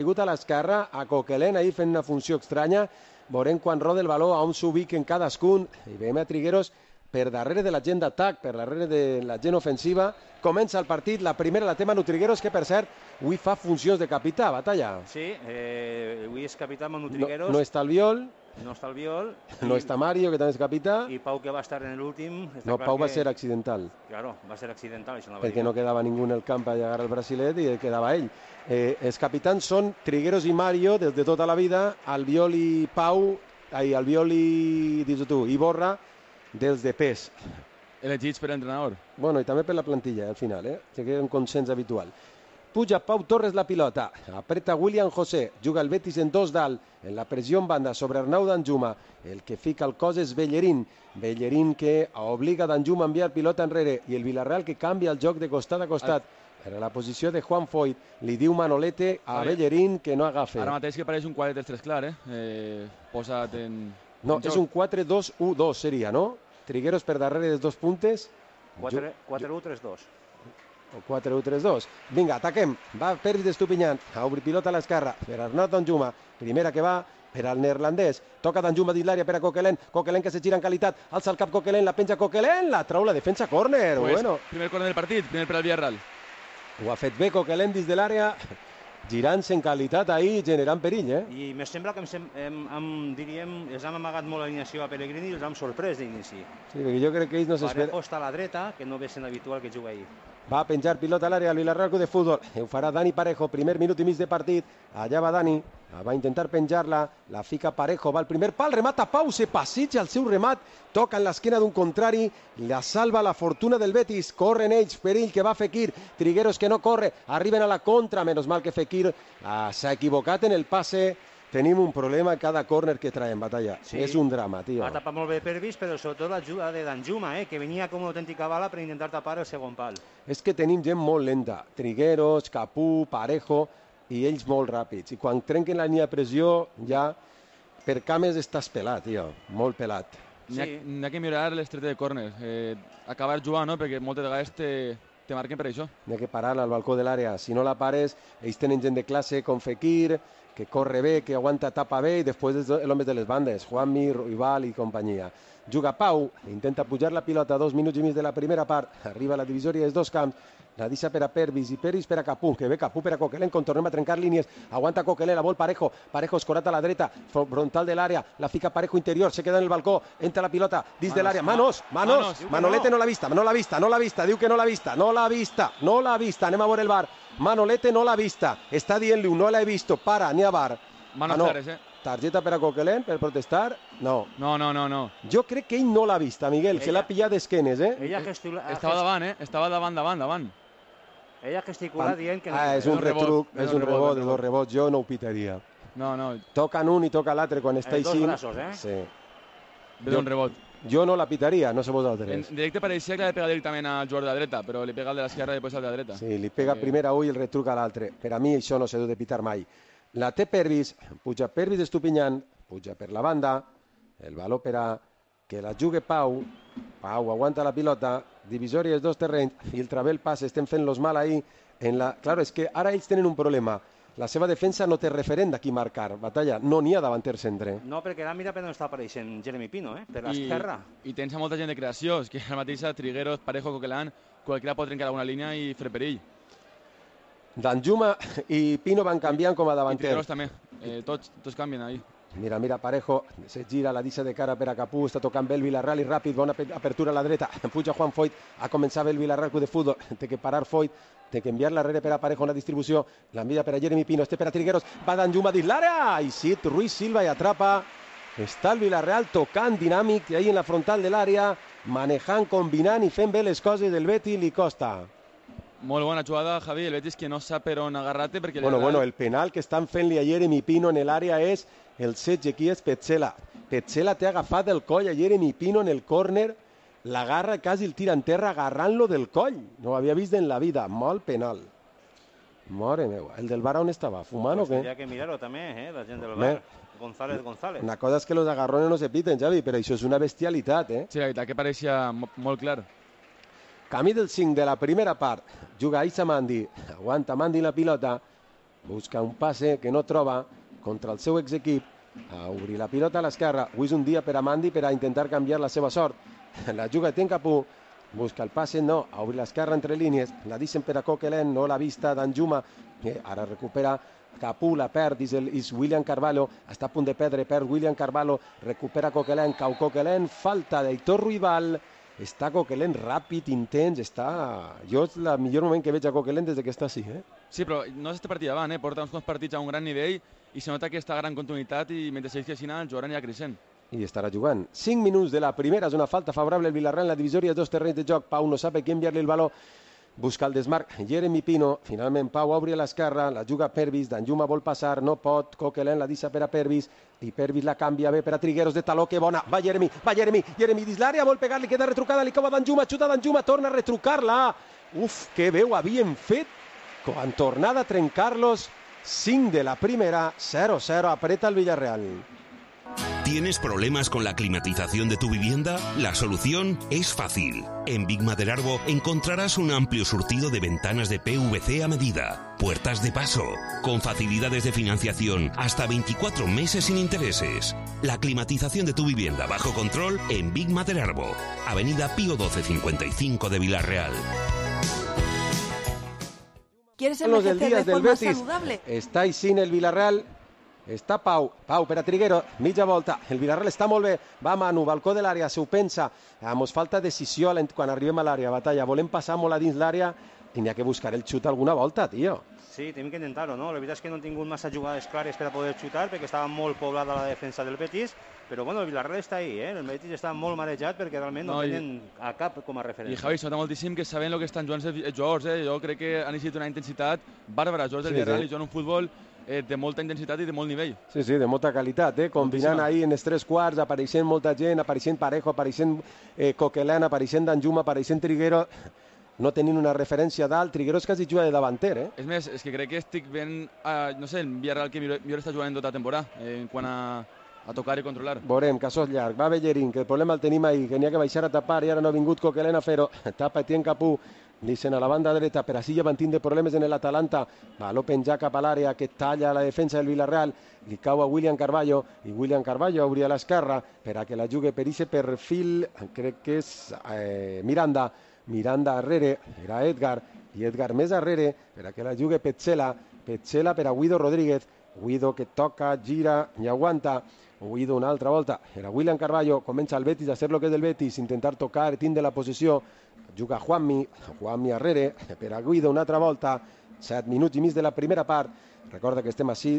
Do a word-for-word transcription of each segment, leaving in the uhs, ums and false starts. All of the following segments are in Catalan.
caigut a l'esquerra, a Coquelin ahir fent una funció estranya. Veurem quan roda el baló a on s'ubiquen cadascun. I veiem a Trigueros per darrere de la gent d'atac, per darrere de la gent ofensiva. Comença el partit, la primera la té Manu Trigueros, que per cert, avui fa funcions de capità, Batalla. Sí, eh, avui és capità Manu Trigueros. No, no està el Viol. No està el Viol. No està Mario, que també és capità. I Pau, que va estar en l'últim. No, Pau va ser accidental. Claro, va ser accidental. Això no va perquè no quedava ningú en el camp a llegar al brasilet i quedava ell. Eh, els capitans són Trigueros i Mario des de tota la vida, Albiol i Pau, ai, Albiol i, dius tu, i Borra, dels de pes. Elegits per entrenador. Bueno, i també per la plantilla, al final, eh? Que queda un consens habitual. Puja Pau Torres la pilota, apreta William José, juga el Betis en dos dalt, en la pressió en banda sobre Arnau Danjuma, el que fica el cos és Bellerín, Bellerín que obliga Danjuma a enviar pilota enrere, i el Villarreal que canvia el joc de costat a costat. Per a la posició de Juan Foyt, li diu Manolete a vale. Bellerín que no agafa. Ara mateix que pareix un quatre tres clar, eh? eh posat en... No, en és un quatre dos u dos seria, no? Trigueros per darrere dels dos puntes. quatre u tres dos. O quatre u tres dos. Vinga, ataquem. Va Pervis d'Estupinyan. A obrir pilota a l'esquerra. Per Arnau Danjuma. Primera que va per al neerlandès. Toca Danjuma dins l'àrea per a Coquelin. Coquelin que se gira en qualitat. Alça el cap Coquelin, la penja Coquelin. La trau la defensa córner. Pues, bueno. Primer córner del partit, primer per al Villarreal. Ho ha fet bé Coquelin dins de l'àrea. Girant-se en qualitat ahir, generant perill, eh? I me sembla que em, sem em, em, diríem, els hem amagat molt l'alineació a Pellegrini i els hem sorprès d'inici. Sí, perquè jo crec que ells no s'esperen. Parejo està a la dreta, que no ve sent habitual que juga ahir. Va a penjar pilota a l'àrea al Villarreal Club de Futbol. Ho farà Dani Parejo, primer minut i mig de partit. Allà va Dani, va intentar penjar-la, la fica Parejo, va al primer pal, remata Pau, se passeja el seu remat, toca en l'esquena d'un contrari, la salva la fortuna del Betis, corren ells, perill que va Fekir, Trigueros que no corre, arriben a la contra, menys mal que Fekir ah, s'ha equivocat en el passe. Tenim un problema a cada córner que traiem, Batalla. Sí. És un drama, tio. Va tapar molt bé Pervis, però sobretot l'ajuda de Danjuma, eh, que venia com una autèntica bala per intentar tapar el segon pal. És que tenim gent molt lenta. Trigueros, Capú, Parejo, i ells molt ràpids. I quan trenquen la línia de pressió, ja per cames estàs pelat, tio. Molt pelat. N'hi ha, sí. ha que millorar l'estreta de córner. Eh, acabar jugant, no? Perquè moltes vegades te, te marquen per això. N'hi ha que parar al balcó de l'àrea. Si no la pares, ells tenen gent de classe com Fekir, que corre bé, que aguanta, tapa bé, i després és l'home de les bandes, Juanmi, Rival i companyia. Juga Pau, intenta pujar la pilota, dos minuts i mig de la primera part, arriba a la divisòria dels dos camps, la deixa per a Pervis i Pervis per a Capú, que ve Capú per a Coquelin, quan tornem a trencar línies, aguanta Coquelin, la vol Parejo, Parejo escorat a la dreta, frontal de l'àrea, la fica Parejo interior, se queda en el balcó, entra la pilota dins de l'àrea, Manos, Manos, Manos, Manolete no l'ha vista, no l'ha vista, no l'ha vista, diu que no l'ha vista, no l'ha vista, no l'ha vista, anem a veure el bar, Manolete no l'ha vista, està dient-li, no l'he visto, para, anem a bar. Manos ah, no. clares, eh? Targeta per a Coquelin per protestar? No. No, no, no, no. Jo crec que ell no l'ha vista, Miguel, ella, se l'ha pillat d'esquenes, eh? Ella gestula... Estava davant, eh? Estava davant, davant, davant. Ella gesticula dient que... Ah, és un retruc, és un rebot, és un rebot, jo no ho pitaria. No, no. Toquen un i toca l'altre quan està així. Els dos braços, eh? Sí. Ve un rebot. Jo no la pitaria, no sé vosaltres. En directe pareixia que li pega directament al jugador de la dreta, però li pega al de l'esquerra i després al de la dreta. Sí, li pega eh... primer a un i el retruc a l'altre. Per a mi això no s'ha de pitar mai. La té Pervis, puja Pervis d'Estupinyan, puja per la banda, el valor per a que la jugui Pau, Pau aguanta la pilota, divisòria dels dos terrenys, filtra bé el pas, estem fent-los mal ahir. En la... Claro, és que ara ells tenen un problema. La seva defensa no té referent d'aquí marcar, Batalla, no n'hi ha davanter centre. No, perquè ara mira per on està apareixent Jeremy Pino, eh? Per l'esquerra. I, I tens molta gent de creació, és que ara mateix Trigueros, Parejo, Coquelin, qualsevol pot trencar alguna línia i fer perill. Danjuma i Pino van canviant com a davanter. I Trigueros també, eh, tots, tots canvien ahí. Mira, mira, Parejo se gira, la deixa de cara per a Capú, està tocant bé el Villarreal i ràpid, bona apertura a la dreta, puja Juan Foyt, a començar bé el Villarreal Club de Futbol, té que parar Foyt, té que enviar-la darrere per a Parejo en la distribució, l'envia per a Jeremy Pino, este per a Trigueros, va Danjuma dins l'àrea, i sí, Ruiz Silva i atrapa, està el Villarreal tocant dinàmic, ahí en la frontal de l'àrea, manejant, combinant i fent bé les coses del Betis, li costa. Molt bona jugada, Javi, el Betis que no sap per on agarrar-te perquè... Bueno, bueno, el penal que estan fent-li a Jeremy Pino en l'àrea és el setge, aquí és Petzela. Petzela té agafat el coll a Jeremy Pino en el córner, l'agarra, quasi el tira en terra agarrant-lo del coll. No ho havia vist en la vida, molt penal. Mare meva, el del bar on estava? Fumant pues o què? Tindria que mirar-ho també, eh, la gent del bar. González, González. Una cosa és que los agarrones no se piten, Xavi, però això és una bestialitat, eh? Sí, la veritat que pareixia molt clar. Camí del cinc de la primera part, juga Issa Mandi, aguanta Mandi la pilota, busca un passe que no troba contra el seu exequip, a obrir la pilota a l'esquerra. Avui és un dia per a Mandi per a intentar canviar la seva sort. La juga Tencapú, busca el passe, no, a obrir l'esquerra entre línies, la deixen per a Coquelin, no l'ha vista Danjuma, que ara recupera Capú, la perd, és, el, és William Carvalho, està a punt de perdre, perd William Carvalho, recupera Coquelin, cau Coquelin, falta d'Heitor Ruibal, està Coquelin ràpid, intens, està... Jo és el millor moment que veig a Coquelin des que està així, eh? Sí, però no és este partit davant, eh? Porta uns quants partits a un gran nivell i se nota aquesta gran continuïtat i mentre segueix així el jugador anirà creixent. I estarà jugant. cinc minuts de la primera, és una falta favorable al Villarreal en la divisòria, dos terrenys de joc. Pau no sap a qui enviar-li el baló, busca el desmarc Jeremy Pino, finalment Pau obri a l'esquerra, la juga Pervis, Danjuma vol passar, no pot, Coquelin la deixa per a Pervis, i Pervis la canvia bé per a Trigueros de taló, que bona, va Jeremy, va Jeremy, Jeremy dins l'àrea, vol pegar-li, queda retrucada, li cau a Danjuma, xuta Danjuma, torna a retrucar-la, uf, que veu havien fet, quan tornada a trencar-los, cinc de la primera, zero zero, apreta el Villarreal. ¿Tienes problemas con la climatización de tu vivienda? La solución es fácil. En Big Maderarbo encontrarás un amplio surtido de ventanas de P V C a medida, puertas de paso, con facilidades de financiación hasta veinticuatro meses sin intereses. La climatización de tu vivienda bajo control en Big Maderarbo, Avenida Pío doce cincuenta y cinco de Villarreal. ¿Quieres envejecer de forma saludable? Està així el Villarreal. Està Pau, Pau per a Triguero, mitja volta, el Villarreal està molt bé, va Manu, balcó de l'àrea, s'ho pensa, mos falta decisió quan arribem a l'àrea, Batalla, volem passar molt a dins l'àrea, i n'hi ha que buscar el xut alguna volta, tio. Sí, tenim que intentar-ho, no? La veritat és que no han tingut massa jugades clares per a poder xutar, perquè estava molt poblada la defensa del Betis, però bueno, el Villarreal està ahí, eh? El Betis està molt marejat perquè realment no, no tenen i... a cap com a referència. I Javi, se nota moltíssim que saben el que estan jugant els jugadors, eh? Jo crec que han existit una intensitat bàrbara, els jugadors del Villarreal, i jugant un futbol Eh, de molta intensitat i de molt nivell. Sí, sí, de molta qualitat, eh? Combinant ahir en els tres quarts, apareixent molta gent, apareixent Parejo, apareixent eh, Coquelin, apareixent Danjuma, apareixent Triguero, no tenint una referència dalt. Triguero és quasi juga de davanter, eh? És més, és que crec que estic ben, uh, no sé, el Villarreal que millor, millor està jugant en tota la temporada, eh, en quant a, a tocar i controlar. Veurem, que això és llarg. Va Bellerín, que el problema el tenim ahir, que n'hi ha que baixar a tapar i ara no ha vingut Coquelin a fer-ho. Tapa Etienne Capú, Dicen a la banda dreta, per així ja van tindre problemes en l'Atalanta. Baló penjar cap a l'àrea que talla la defensa del Villarreal. Li cau a William Carvalho i William Carvalho obria a l'esquerra per a que la jugui per aquest perfil, crec que és eh, Miranda. Miranda darrere, era Edgar, i Edgar més darrere per a que la jugui Petzela. Petzela per a Guido Rodríguez. Guido que toca, gira i aguanta. Guido una altra volta, era William Carvalho, comença el Betis a fer el que és del Betis, intentar tocar, tindre la posició, juga Juanmi, Juanmi arrere, per a Guido una altra volta, set minuts i mig de la primera part. Recorda que estem així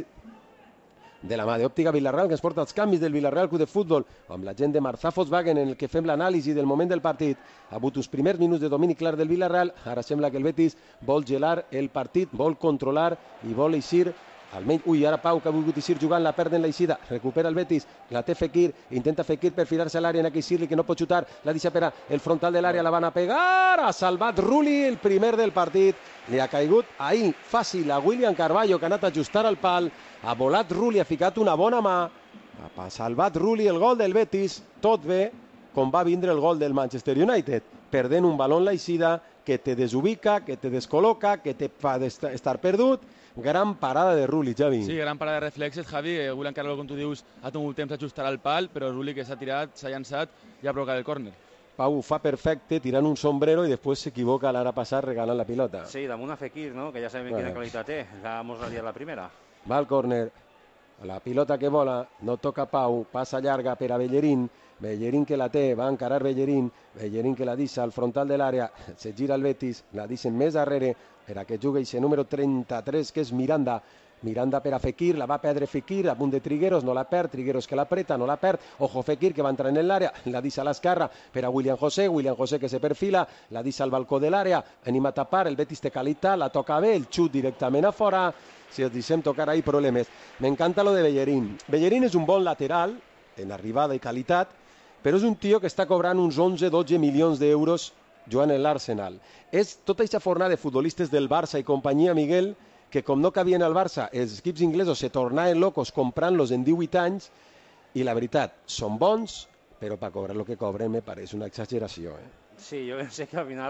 de la mà d'Òptica Villarreal, que ens porta els canvis del Villarreal Club de Futbol, amb la gent de Marzà Volkswagen, en el que fem l'anàlisi del moment del partit. Ha hagut els primers minuts de domini clar del Villarreal, ara sembla que el Betis vol gelar el partit, vol controlar i vol eixir. Almenys, ui, ara Pau, que ha volgut eixir jugant, la perd en l'eixida, recupera el Betis, la té Fekir, intenta Fekir per filar-se a l'àrea en aquell Sirli que no pot xutar, la deixa per el frontal de l'àrea, la van a pegar, ha salvat Rulli, el primer del partit, li ha caigut ahir fàcil a William Carvalho, que ha anat a ajustar el pal, ha volat Rulli, ha ficat una bona mà, ha salvat Rulli el gol del Betis, tot bé, com va vindre el gol del Manchester United, perdent un baló en l'eixida que te desubica, que te descol·loca, que te fa estar perdut. Gran parada de Rulli, Javi. Sí, gran parada de reflexes, Javi. Eh, William Carvalho, com tu dius, ha tingut temps d'ajustar el pal, però Rulli que s'ha tirat, s'ha llançat i ha provocat el córner. Pau ho fa perfecte, tirant un sombrero i després s'equivoca a l'ara passat regalant la pilota. Sí, damunt a Fekir, no? Que ja sabem bueno. Quina qualitat té. Ja mos l'ha dit la primera. Va al córner. La pilota que vola, no toca Pau, passa llarga per a Bellerín. Bellerín que la té, va encarar Bellerín. Bellerín que la deixa al frontal de l'àrea. Se gira el Betis, la deixen més darrere per a que jugui aquest número trenta-tres, que és Miranda. Miranda per a Fekir, la va perdre Fekir, a punt de Trigueros, no la perd, Trigueros que l'apreta, no la perd, ojo Fekir que va entrar en l'àrea, la deixa a l'esquerra per a William José, William José que se perfila, la deixa al balcó de l'àrea, anem a tapar, el Betis té qualitat, la toca bé, el xut directament a fora, si els deixem tocar ahí problemes. M'encanta lo de Bellerín. Bellerín és un bon lateral, en arribada i qualitat, però és un tio que està cobrant uns onze dotze milions d'euros jugant en l'Arsenal. És tota aquesta fornada de futbolistes del Barça i companyia, Miguel, que com no cabien al Barça, els equips inglesos se tornaven locos comprant-los en divuit anys i la veritat, són bons, però per cobrar el que cobren me pareix una exageració. Eh? Sí, jo sé que al final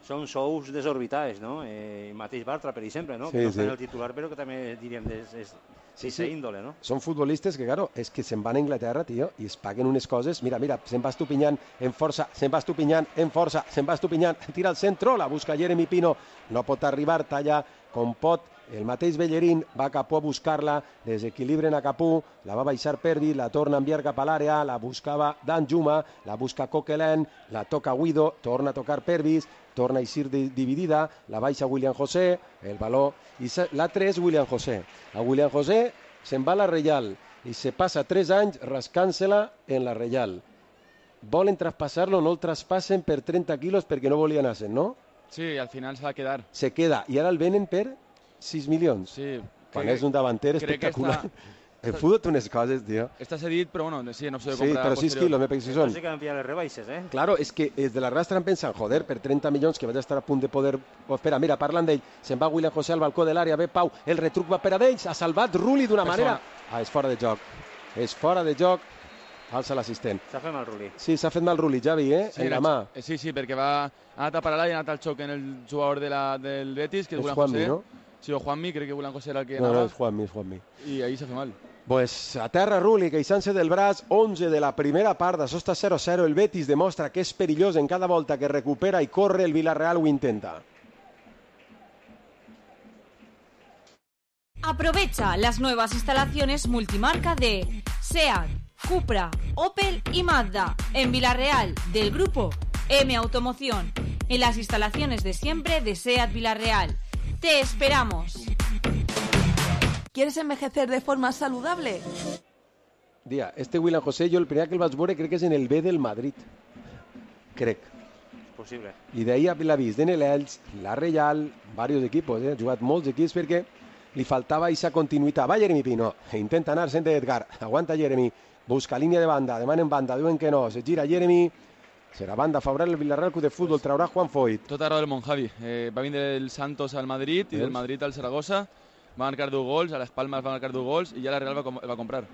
Són sous desorbitats, no? Eh, el mateix Bartra, per exemple, no? Sí, que no està sí. en el titular, però que també diríem és, és sí, sí. índole, no? Són futbolistes que, claro, és que se'n van a Inglaterra, tio, i es paguen unes coses. Mira, mira, se'n va Estupinyant en força, se'n va Estupinyant en força, se'n va Estupinyant, tira al centre, la busca Jeremy Pino, no pot arribar, talla com pot. El mateix Bellerín va Capú a buscar-la, desequilibren a Capú, la va baixar Pervis, la torna a enviar cap a l'àrea, la buscava Danjuma, la busca Coquelin, la toca Guido, torna a tocar Pervis, torna a eixir dividida, la baixa William José, el valor, i la tres William José. A William José se'n va a la Reial i se passa tres anys rascant-se-la en la Reial. Volen traspassar-lo, no el traspassen per trenta quilos perquè no volien anar-se'n, no? Sí, al final se va a quedar. Se queda, i ara el venen per sis milions. Sí. Quan és un davanter espectacular. El futbol té unes coses, tio. Està cedit, però bueno, sí, no s'ha de comprar. Sí, però sis quilos, me penso si són. No sé que van pillar les rebaixes, eh? Claro, és que des de la Real estaran pensant, joder, per trenta milions que vaig estar a punt de poder... Oh, espera, mira, parlant d'ell, se'n va William José al balcó de l'àrea, ve Pau, el retruc va per a d'ells, ha salvat Rulli d'una manera... Ah, és fora de joc. És fora de joc. Alça l'assistent. S'ha fet mal Rulli. Sí, s'ha fet mal Rulli, Javi, eh? Sí, en la mà. Sí, sí, perquè va... ha anat a parar i ha anat al xoc en el jugador de la, del Betis, que és, és William Juanmi, José. No? Sí, o Juanmi, crec que William José era el que no, anava. No, és Juanmi, és Juanmi. I ahí s'ha fet mal. Pues a terra Rulli, queixant-se del braç, onze de la primera part, això està zero a zero, el Betis demostra que és perillós en cada volta que recupera i corre, el Villarreal ho intenta. Aprovecha las nuevas instalaciones multimarca de SEAT, Cupra, Opel y Mazda en Villarreal del grupo M Automoción, en las instalaciones de siempre de SEAT Villarreal. ¡Te esperamos! ¿Quieres envejecer de forma saludable? Dia, este William José, jo el primer que el vaig veure crec que és en el B del Madrid. Crec. És possible. I d'ahir l'ha vist en l'Elx, la Reial, diversos equipos, eh? Ha jugat molts equips perquè li faltava aquesta continuïtat. Va Jeremy Pino, intenta anar-se'n d'Edgar, aguanta Jeremy, busca línia de banda, demanen banda, diuen que no, se gira Jeremy, serà banda favorable el Villarreal Club de Futbol, traurà Juan Foyt. Tot arreu del món, Javi. Eh, va vindre del Santos al Madrid i del Madrid al Zaragoza, va marcar dos gols, a les Palmes va marcar dos gols i ja la Real va, com va comprar.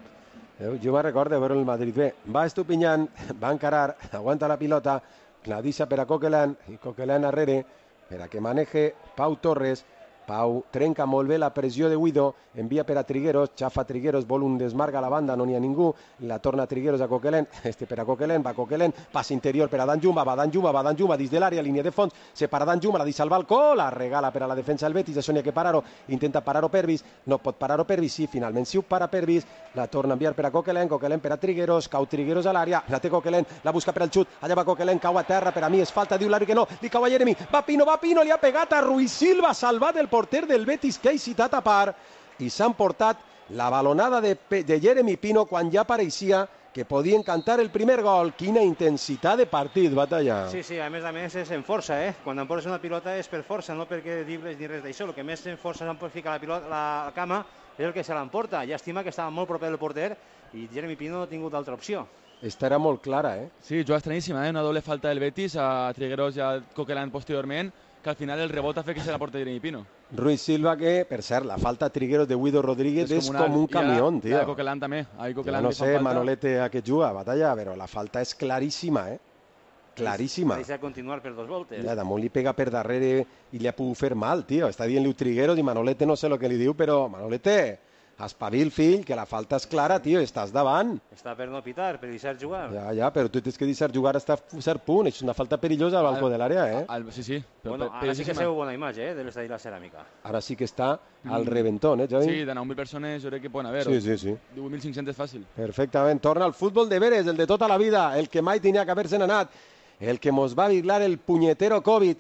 Jo me recordo de veure el Madrid bé. Va Estupinyant, va encarar, aguanta la pilota, la deixa per a Coquelin, i Coquelin darrere, per a que maneje Pau Torres. Pau trenca molt bé la pressió de Guido, envia per a Trigueros, xafa Trigueros, vol un desmarga a la banda, no n'hi ha ningú, la torna Trigueros a Coquelin, este per a Coquelin, va Coquelin, pas interior per a Danjuma, va Danjuma, va Danjuma, dins de l'àrea, línia de fons, separa Danjuma, la deixa al balcó, la regala per a la defensa del Betis, això n'hi ha que parar-ho, intenta parar-ho Pervis, no pot parar-ho Pervis, sí, finalment sí ho para Pervis, la torna a enviar per a Coquelin, Coquelin per a Trigueros, cau Trigueros a l'àrea, la té Coquelin, la busca per al xut, allà va Coquelin, cau a terra, per a mi és falta, diu l'àrea que no, li cau a Jeremy, va Pino, va Pino, li ha pegat a Ruiz Silva, salvat el porter del Betis, que ha citat a part, i s'han portat la balonada de, de Jeremy Pino quan ja pareixia que podien cantar el primer gol. Quina intensitat de partit, Batalla. Sí, sí, a més a més és en força, eh? Quan em poses una pilota és per força, no perquè dribles ni res d'això. El que més en força s'amplifica la pilota, la cama, és el que se l'emporta. Llàstima que estava molt proper del porter i Jeremy Pino no ha tingut altra opció. Esta era molt clara, eh? Sí, jugada estranyíssima, eh? Una doble falta del Betis a Trigueros i a Coquelin posteriorment, que al final el rebot ha fet que se la porta Jeremy Pino. Ruiz Silva, que, per cert, la falta Trigueros de Guido Rodríguez és, és com un camió, tio. I a Coquelin també. Ja no sé, Manolete, a què juga, Batalla, però la falta és claríssima, eh? Claríssima. Deixa continuar per dos voltes. Ja, damunt li pega per darrere i li ha pogut fer mal, tio. Està dient-li Trigueros i Manolete no sé el que li diu, però Manolete... Espavil, fill, que la falta és clara, tio, estàs davant. Està per no pitar, per deixar jugar. Ja, ja, però tu tens que deixar jugar hasta cert punt. És una falta perillosa al balcó de l'àrea, eh? Al, sí, sí. Però, bueno, ara sí que seu bona imatge, eh, de l'estadi de la Ceràmica. Ara sí que està al reventón, eh, Javi? Sí, de nou mil persones jo crec que poden haver. Sí, sí, sí. divuit mil cinc-cents fàcil. Perfectament. Torna al futbol de veres, el de tota la vida, el que mai tenia que haver-se'n anat, el que mos va virlar el punyetero Covid,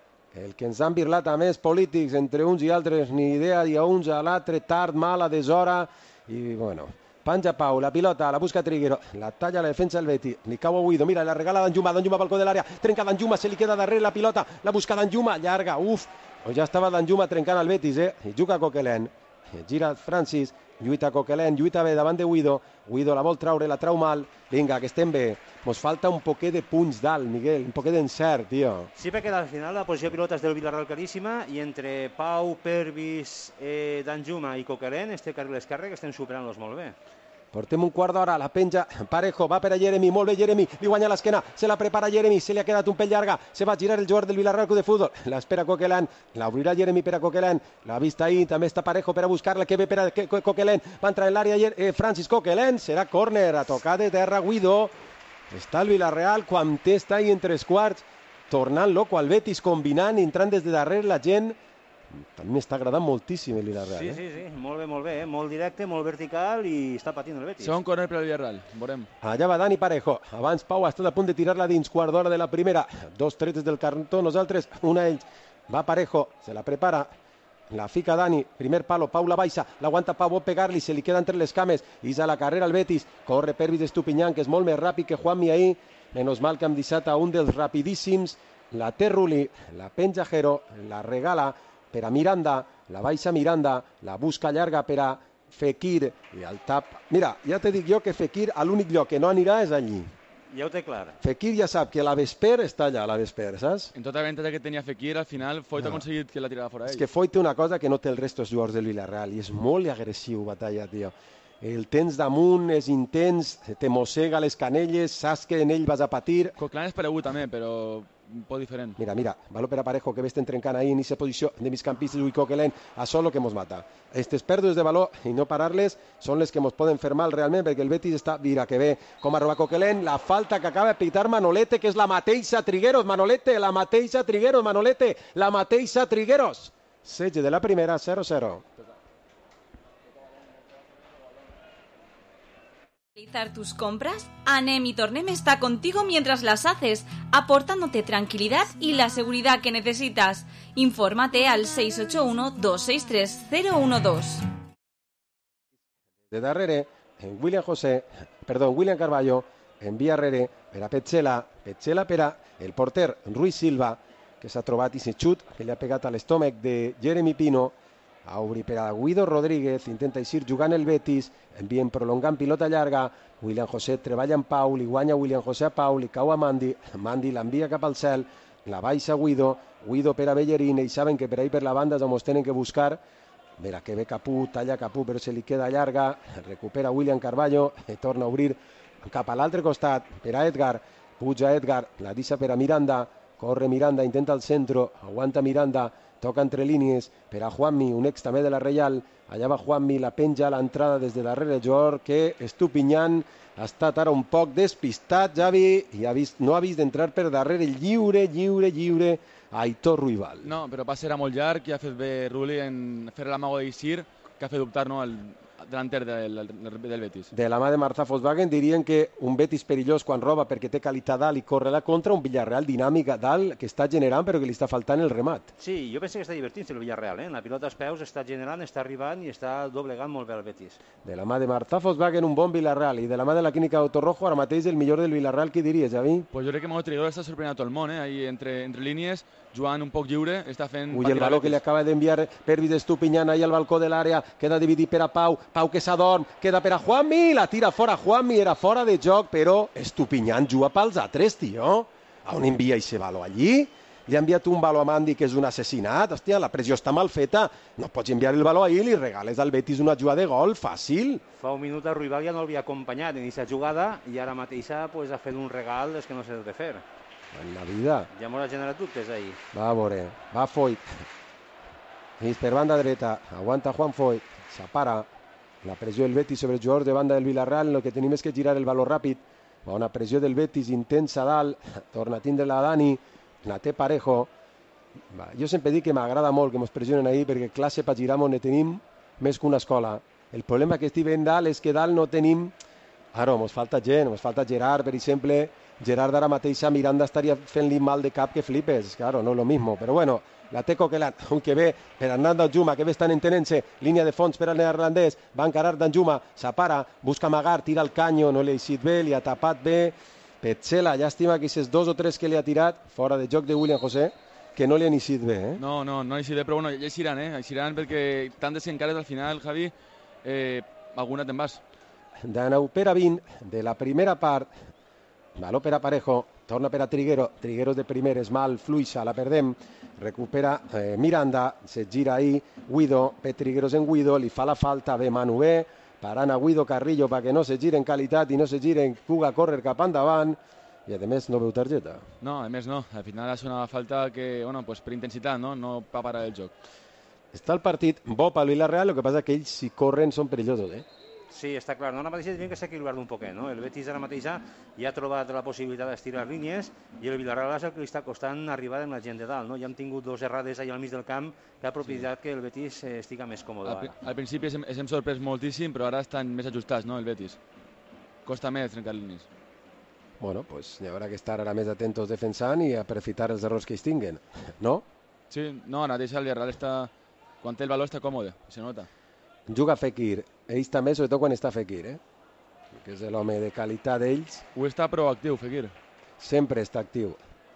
el que ens han virlat a més polítics, entre uns i altres, ni idea, i a uns a l'altre, tard, mal, a deshora. I, bueno, panja Pau, la pilota, la busca Triguero, la talla la defensa del Betis, li cau a Guido, mira, la regala Danjuma, Danjuma balcó de l'àrea, trenca Danjuma, se li queda darrere la pilota, la busca Danjuma, llarga, uf, pues ja estava Danjuma trencant el Betis, eh, i juga Coquelin, gira Francis, lluita Coquelin, lluita bé davant de Guido, Guido la vol traure, la trau mal, vinga, que estem bé, mos falta un poquet de punts dalt, Miguel, un poquet d'encert, tio. Sí, perquè al final la posició de pilota és del Villarreal claríssima i entre Pau, Pervis, eh, Danjuma i Coquelin, este carril esquerre que estem superant-los molt bé. Portem un quart d'hora, la penja Parejo, va per a Jeremy, molt bé Jeremy, li guanya l'esquena, se la prepara Jeremy, se li ha quedat un pèl llarga, se va girar el jugador del Villarreal Club de Futbol, l'espera Coquelin, l'obrirà Jeremy per a Coquelin, l'ha vist ahir, també està Parejo per a buscar-la, que ve per a Coquelin, va entrar en l'àrea eh, Francis Coquelin, serà córner, a tocar de terra Guido, està el Villarreal, quan té està ahí en tres quarts, tornant loco al Betis, combinant, entrant des de darrere la gent. També m'està agradant moltíssim el Villarreal. Sí, eh? sí, sí, molt bé, molt bé, eh? Molt directe, molt vertical i està patint el Betis. Segon córner per al Villarreal, veurem. Allà va Dani Parejo, abans Pau ha estat a punt de tirar-la dins, quart d'hora de la primera, dos tretes del cantó, nosaltres, una ells, va Parejo, se la prepara, la fica Dani, primer palo, Pau la baixa, l'aguanta Pau, vol pegar-li, se li queda entre les cames, i a la carrera el Betis, corre Pervis Estupiñán, que és molt més ràpid que Juanmi ahir, menos mal que hem deixat a un dels rapidíssims, la té Rulli, la penja Jero, la regala per a Miranda, la baixa Miranda, la busca llarga per a Fekir i el tap. Mira, ja te dic jo que Fekir a l'únic lloc que no anirà és allí. Ja ho té clar. Fekir ja sap que la Vesper està allà, la Vesper, saps? En tota la ventaja que tenia Fekir, al final Foyt no. ha aconseguit que la tirava fora ell. És que Foyt té una cosa que no té el resto dels jugadors del Villarreal i és molt agressiu, Batalla, tio. El tens damunt, és intens, te mossega les canelles, saps que en ell vas a patir. Coquelin és paregut també, però un poc diferent. Mira, mira, valor per a Parejo, que ves trencant ahí en aquesta posició de migcampistes i Coquelin, això és el que mos mata. Aquestes pèrdues de valor i no parar-les són les que mos poden fer mal realment, perquè el Betis està, mira que bé, com a robar Coquelin, la falta que acaba de pitar Manolete, que és la mateixa Trigueros, Manolete, la mateixa Trigueros, Manolete, la mateixa Trigueros. setze de la primera, cero cero. ¿Realizar tus compras? Anem y Tornem está contigo mientras las haces, aportándote tranquilidad y la seguridad que necesitas. Infórmate al seis ocho uno, dos seis tres, cero uno dos. De darrere, en William José, perdón, William Carballo, envia rere per a Petzela, Petzela per a el porter Ruiz Silva, que s'ha trobat i s'ha xut, que li ha pegat a l'estómac de Jeremy Pino, a obrir per a Guido Rodríguez, intenta eixir jugant el Betis, envien prolongant pilota llarga, William José treballa amb Pau, li guanya William José a Pau, li cau a Mandi, Mandi l'envia cap al cel, la baixa Guido, Guido per a Bellerín, i saben que per ahí per la banda ens mos tenen que buscar, mira que ve Capú, talla Capú, però se li queda llarga, recupera William Carballo, i torna a obrir cap a l'altre costat, per a Edgar, puja Edgar, la deixa per a Miranda, corre Miranda, intenta el centro, aguanta Miranda, toca entre línies per a Juanmi, un ex també de la Reial, allà va Juanmi, la penja a l'entrada des de darrere el jugador que Estupiñán ha estat ara un poc despistat, Javi, i ha vist, no ha vist d'entrar per darrere lliure, lliure, lliure, Aitor Ruibal. No, però pas era molt llarg i ha fet bé Rulli en fer l'amago d'Eixir, que ha fet dubtar no, el delanter del, del Betis. De la mà de Marta Volkswagen dirien que un Betis perillós quan roba perquè té qualitat dalt i corre la contra, un Villarreal dinàmic dalt que està generant però que li està faltant el remat. Sí, jo penso que està divertint el Villarreal, eh? La pilota als peus està generant, està arribant i està doblegant molt bé el Betis. De la mà de Marta Volkswagen un bon Villarreal i de la mà de la clínica d'Autorrojo ara mateix el millor del Villarreal, qui diries, Javi? Pues jo crec que Mago Trigueros està sorprenent a tot el món, eh? Ahí entre, entre línies, jugant un poc lliure, està fent... Ui, el baló que li acaba d'enviar Pervis Estupiñán ahí al balcó de l'àrea, queda dividit per a Pau, Pau que s'adorm, queda per a Juanmi, la tira fora Juanmi, era fora de joc, però Estupiñán juga pels altres, tio. A on envia aquest baló allí? Li ha enviat un baló a Mandi que és un assassinat, hòstia, la pressió està mal feta, no pots enviar el baló ahí i li regales al Betis una jugada de gol, fàcil. Fa un minut a Ruibal ja no l'havia acompanyat en aquesta jugada i ara mateixa pues, ha fet un regal des que no s'ha de fer. En la vida. Ja m'ho ha generat dubtes ahir. Va a veure, va Foyt. És per banda dreta, aguanta Juan Foyt, s'apara. La pressió del Betis sobre el jugador de banda del Villarreal, el que tenim és que girar el baló ràpid. Va una pressió del Betis intensa dalt, torna a tindre la Dani, la té Parejo. Va, jo sempre dic que m'agrada molt que ens pressionen ahir perquè classe per girar on ne tenim més que una escola. El problema que estic veient dalt és que dalt no tenim... Ara, ens falta gent, ens falta Gerard, per exemple. Gerard ara mateix a Miranda estaria fent-li mal de cap que flipes. Claro, no és lo mismo, però bueno... La té Coquelin, un que ve per Hernando Danjuma, que ve estan entenent-se, línia de fons per al neerlandès, va encarar Danjuma, s'apara, busca amagar, tira el canyo, no li ha eixit bé, li ha tapat bé, Petzela, llàstima que aquests dos o tres que li ha tirat, fora de joc de William José, que no li han eixit bé, eh? No, no, no ha eixit bé, però bueno, ja eixiran, eh? Eixiran perquè tant desencares al final, Javi, eh, alguna te'n vas. Danau per a vint, de la primera part, baló per a Parejo, torna per a Triguero, Trigueros de primer, és mal, fluixa, la perdem, recupera eh, Miranda, se gira ahí, Guido, per Trigueros en Guido, li fa la falta, ve Manu bé, parant a Guido Carrillo perquè no se gire en qualitat i no se gire en puga córrer cap endavant, i a més no veu targeta. No, a més no, al final és una falta que, bueno, pues per intensitat, no, no va parar el joc. Està el partit bo pel Villarreal, el que passa que ells si corren són perillosos, eh? Sí, està clar. No, ara mateix tenim que s'equilibrar un poquet, no? El Betis ara mateix ja ha trobat la possibilitat d'estirar línies i el Villarreal és el que li està costant arribar amb la gent de dalt, no? Ja hem tingut dos errades allà al mig del camp que ha propiciat sí. que el Betis eh, estigui més còmode. Al, al principi ens hem sorprès moltíssim, però ara estan més ajustats, no, el Betis. Costa més trencar línies. Bueno, pues hi haurà que estar ara més atentos defensant i aprofitar els errors que ells tinguen, no? Sí, no, ara mateix el Villarreal està... Quan té el valor està còmode, se nota. Juga Fekir, ells també, sobretot quan està Fekir, eh? Que és l'home de qualitat d'ells. Ho està proactiu, Fekir. Sempre està actiu.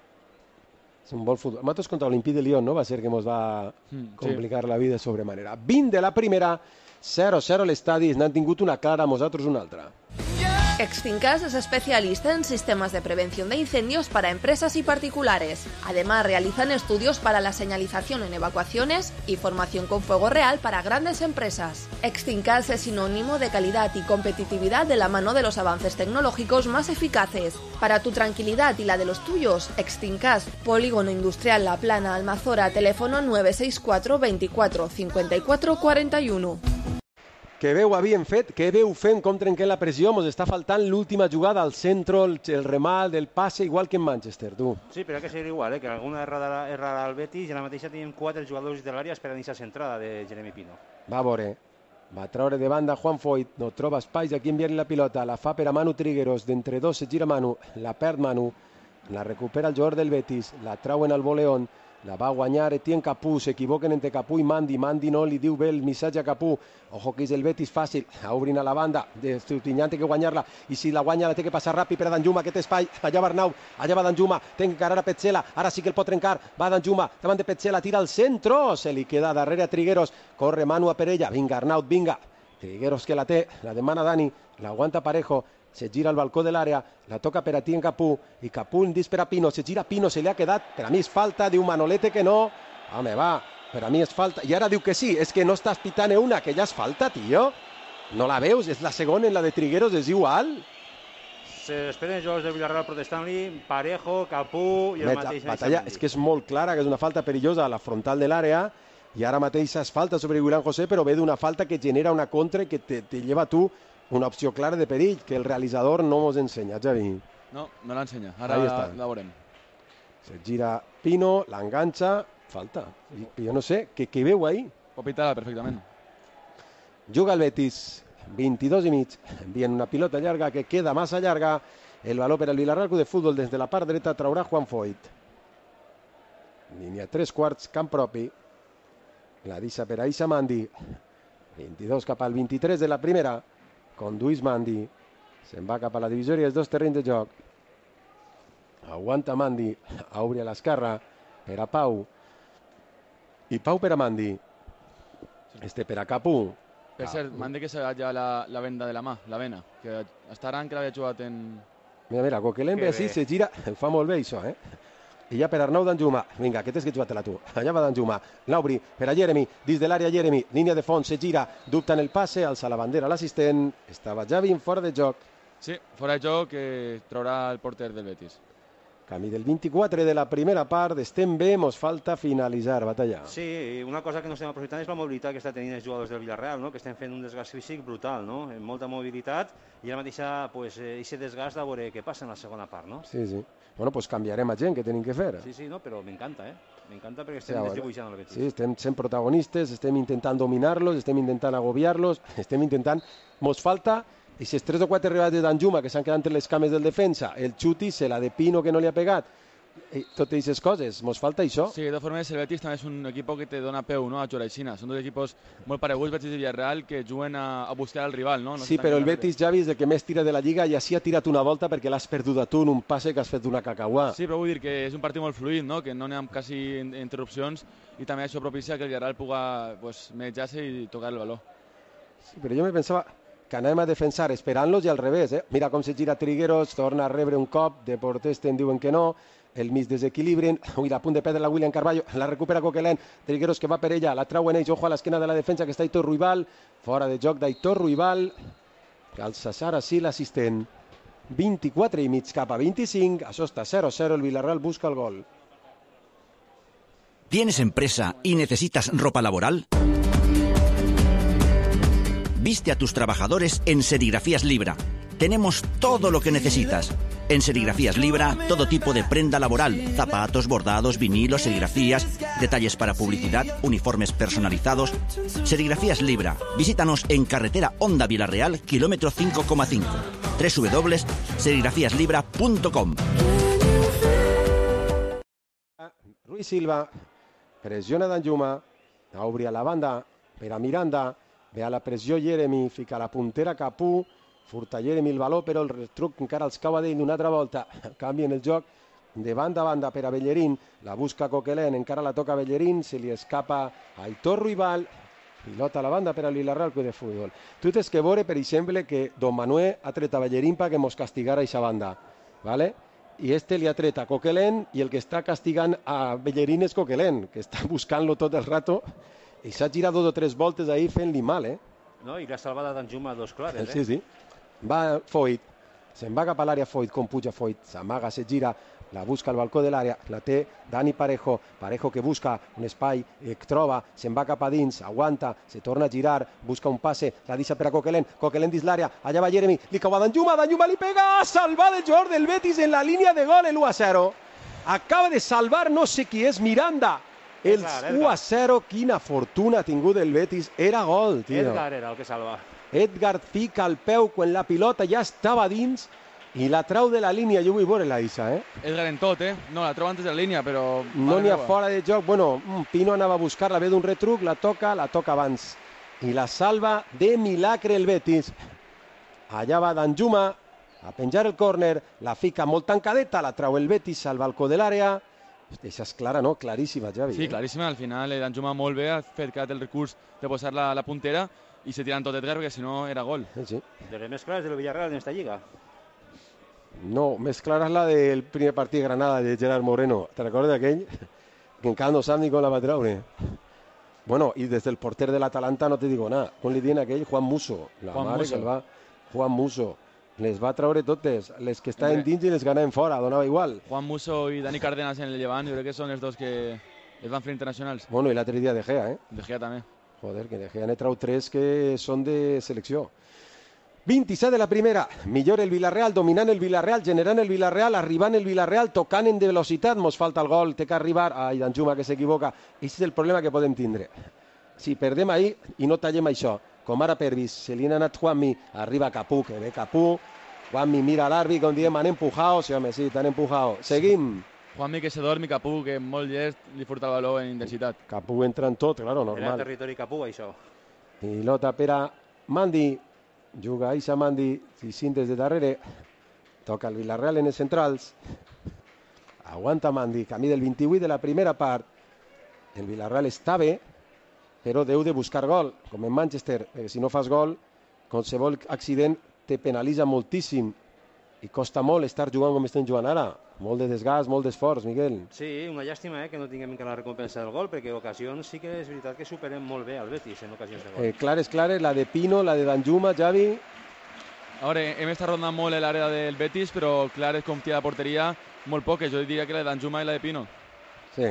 És un bon futbol. Nosaltres contra l'Olimpí de Lyon, no? Va ser que ens va mm, complicar sí. la vida sobremanera. vint de la primera, zero zero a l'estadi, n'han tingut una clara, nosaltres una altra. Extincas es especialista en sistemas de prevención de incendios para empresas y particulares. Además, realizan estudios para la señalización en evacuaciones y formación con fuego real para grandes empresas. Extincas es sinónimo de calidad y competitividad de la mano de los avances tecnológicos más eficaces. Para tu tranquilidad y la de los tuyos, Extincas, Polígono Industrial La Plana, Almazora, teléfono nueve seis cuatro veinticuatro cincuenta y cuatro cuarenta y uno. Què veu havien fet, què veu fent com trenquem la pressió, ens està faltant l'última jugada al centre, el, el remal del passe, igual que en Manchester, tu. Sí, però ha que ser igual, eh? Que alguna errada, errada al Betis i a la mateixa tenim quatre jugadors de l'àrea esperant aquesta centrada de Jeremy Pino. Va a veure, va treure de banda Juan Foyt, no troba espais aquí enviant la pilota, la fa per a Manu Trigueros, d'entre dos se gira Manu, la perd Manu, la recupera el jugador del Betis, la trauen al voleón, la va guanyar Etienne Capú, s'equivoquen entre Capú i Mandi, Mandi no li diu bé el missatge a Capú, ojo que és el Betis fàcil, obrin a la banda, Estupiñán té que guanyar-la, i si la guanya la té que passar ràpid per a Danjuma, aquest espai, allà va Arnau, allà va Danjuma, té que encarar a Petzela, ara sí que el pot trencar, va Danjuma, davant de Petzela, tira al centre, se li queda darrere a Trigueros, corre Manu a per ella, vinga Arnaut, vinga, Trigueros que la té, la demana Dani, la aguanta Parejo, se gira al balcó de l'àrea, la toca per a Etienne Capú, i Capú indis per a Pino, se gira Pino, se li ha quedat, per a mi és falta, diu Manolete que no, home va, per a mi és falta, i ara diu que sí, és que no estàs pitant una, que ja és falta, tio, no la veus, és la segona en la de Trigueros, és igual. Se esperen els jugadors del Villarreal protestant-li, Parejo, Capú i el mateix... La batalla és que és molt clara, que és una falta perillosa a la frontal de l'àrea, i ara mateix és falta sobre William José, però ve d'una falta que genera una contra i que te, te lleva tu una opció clara de perill, que el realitzador no mos ensenya, Javi. No, no l'ensenya, ara la veurem. Se gira Pino, l'enganxa, falta. I, jo no sé, què, què veu ahí? Pot pitar perfectament. Juga el Betis, vint-i-dos i mig, envien una pilota llarga que queda massa llarga, el valor per al Villarreal Club de Futbol des de la part dreta traurà Juan Foyt. Línia tres quarts, camp propi, la deixa per a Issa Mandi, vint-i-dos cap al vint-i-tres de la primera, conduís Mandi, se'n va cap a la divisòria dels dos terrenys de joc, aguanta Mandi, obri a l'esquerra per a Pau, i Pau per a Mandi, este per a Capú. Per cert, Mandi que s'ha ja la, la venda de la mà, la vena, que està ara que l'havia jugat en... Mira, mira, Coquelin ve així, se gira, ho fa molt bé això, eh? I ja per Arnau Danjuma, vinga, aquest és que jugat-te-la tu, allà va Danjuma, l'obri per a Jeremy, dins de l'àrea Jeremy, línia de fons, se gira, dubta en el passe, alça la bandera l'assistent, estava Javi en fora de joc. Sí, fora de joc que traurà el porter del Betis. Camí del vint-i-quatre de la primera part, estem bé, mos falta finalitzar, batalla. Sí, una cosa que no estem aprofitant és la mobilitat que està tenint els jugadors del Villarreal, no? Que estem fent un desgast físic brutal, no? Amb molta mobilitat i la mateixa, pues, aquest desgast a veure què passa en la segona part, no? Sí, sí. Bueno, pues canviarem a gent que tenim que fer. Sí, sí, no, però m'encanta, eh? M'encanta perquè estem sí, distribuint el Betis. Sí, estem sent protagonistes, estem intentant dominar-los, estem intentant agobiar-los, estem intentant... Mos falta aquestes tres o quatre arribades de Danjuma que s'han quedat entre les cames del defensa, el xuti, se la de Pino que no li ha pegat, i totes aquestes coses, mos falta això. Sí, de totes formes el Betis també és un equip que te dona peu, no?, a jugar així. Són dos equips molt pareguts, Betis i Villarreal, que juguen a, a buscar el rival, no? no sí, però el Betis, Javi, és el que més tira de la Lliga i així ha tirat una volta perquè l'has perdut a tu en un passe que has fet d'una cacauà. Sí, però vull dir que és un partit molt fluid, no?, que no n'hi ha quasi interrupcions i també això propicia que el Villarreal pugui pues, menjar-se i tocar el valor. Sí, però jo me pensava que anem a defensar esperant-los i al revés, eh? Mira com se gira Trigueros, torna a rebre un cop, de porters te'n diuen que no, el mig desequilibren. Ui, la punt de perdre la William Carballo, la recupera Coquelin, Trigueros que va per ella, la trauen ells, ojo a l'esquena de la defensa que està Aitor Ruibal, fora de joc d'Aitor Ruibal, el Cesar així l'assistent. vint-i-quatre i mig cap a vint-i-cinc, això està cero cero, el Villarreal busca el gol. ¿Tienes empresa y necesitas ropa laboral? Viste a tus trabajadores en Serigrafías Libra. Tenemos todo lo que necesitas. En Serigrafías Libra, todo tipo de prenda laboral, zapatos, bordados, vinilos, serigrafías, detalles para publicidad, uniformes personalizados. Serigrafías Libra. Visítanos en carretera Honda Villarreal, kilómetro cinco coma cinco. doble u doble u doble u punto serigrafías libra punto com. Ruiz Silva pressiona Danjuma, obri a la banda per a Miranda, ve a la pressió Jeremy, fica la puntera Capú, furta Jeremy el valor, però el retruc encara els cau a d'ell d'una altra volta. Canvien el joc de banda a banda per a Bellerín, la busca Coquelin, encara la toca Bellerín, se li escapa a Aitor Ruibal, pilota a la banda per a Villarreal de futbol. Tu tens que veure, per exemple, que Don Manuel ha tret a Bellerín perquè mos castigara a aquesta banda, ¿vale? I este li ha tret a Coquelin i el que està castigant a Bellerín és Coquelin, que està buscant-lo tot el rato i s'ha girat dos o tres voltes ahí fent-li mal, eh? No, i l'ha salvat a Danjuma a dos clares, eh? Sí, sí. Va Foyt, se'n va cap a l'àrea Foyt, com puja Foyt, s'amaga, se gira, la busca al balcó de l'àrea, la té Dani Parejo, Parejo que busca un espai, eh, troba, se'n va cap a dins, aguanta, se torna a girar, busca un passe, la deixa per a Coquelin, Coquelin dins l'àrea, allà va Jeremy, li cau a Danjuma, Danjuma li pega, salvat el jugador del Betis en la línia de gol, el u a zero. Acaba de salvar no sé qui és, Miranda, el u a zero, quina fortuna ha tingut el Betis, era gol, tio. Edgar era el que salva. Edgar fica el peu quan la pilota ja estava dins i la trau de la línia. Jo vull veure la Isa, eh? Edgar en tot, eh? No, la troba antes de la línia, però... No n'hi ha fora de joc. Bueno, Pino anava a buscar-la, ve d'un retruc, la toca, la toca abans. I la salva de milagre el Betis. Allà va Danjuma a penjar el córner, la fica molt tancadeta, la trau el Betis, salva el cor de l'àrea. Això és clara, no? Claríssima, Javi. Sí, claríssima. Al final, eh, Danjuma molt bé, ha fet que el recurs de posar la, la puntera i se tiran tot Edgar, perquè si no era gol. Sí, sí. De les més clares del Villarreal en esta lliga. No, més clara és la del primer partit de Granada de Gerard Moreno. Te recordes d'aquell? Que encara no sap ni com la va treure. Bueno, i des del porter de l'Atalanta no te digo nada. Com li diuen aquell? Juan Musso. La Juan mare Musso. que el va... Juan Musso. Les va treure totes. Les que estaven dins i les ganaven fora. Donava igual. Juan Musso i Dani Cárdenas en el Llevant, jo crec que són els dos que els van fer internacionals. Bueno, i l'altre dia De Gea, eh? De Gea també. Joder, que De Gea n'he trau tres que són de selecció. vint-i-set de la primera, millor el Villarreal, dominant el Villarreal, generant el Villarreal, arribant el Villarreal, tocant en de velocitat, mos falta el gol, té que arribar, ai, Danjuma que s'equivoca, aquest és el problema que podem tindre. Si perdem ahir i no tallem això, com ara Pervis, se li ha anat Juanmi, arriba Capú, que ve Capú, Juanmi mira l'àrbit, com diem, han empujado, sí, home, sí, t'han empujado. Seguim. Juanmi que se dormi, Capú que molt llest, li furta el valor en intensitat. Capú entra en tot, claro, normal. Era territori Capú, això. Pilota per a Mandi, juga Isa Mandi, Sissin des de darrere, toca el Villarreal en els centrals, aguanta Mandi, camí del vint-i-vuit de la primera part, el Villarreal està bé, però deu de buscar gol, com en Manchester, perquè si no fas gol, qualsevol accident te penalitza moltíssim i costa molt estar jugant com estem jugant ara, molt de desgast, molt d'esforç, Miguel. Sí, una llàstima eh, que no tinguem encara la recompensa del gol, perquè ocasions sí que és veritat que superem molt bé al Betis en ocasions de gol. Eh, clares, clares, la de Pino, la de Danjuma, Javi. A veure, hem estat rondant molt l'àrea del Betis, però clares com tira la porteria, molt poques. Jo diria que la de Danjuma i la de Pino. Sí.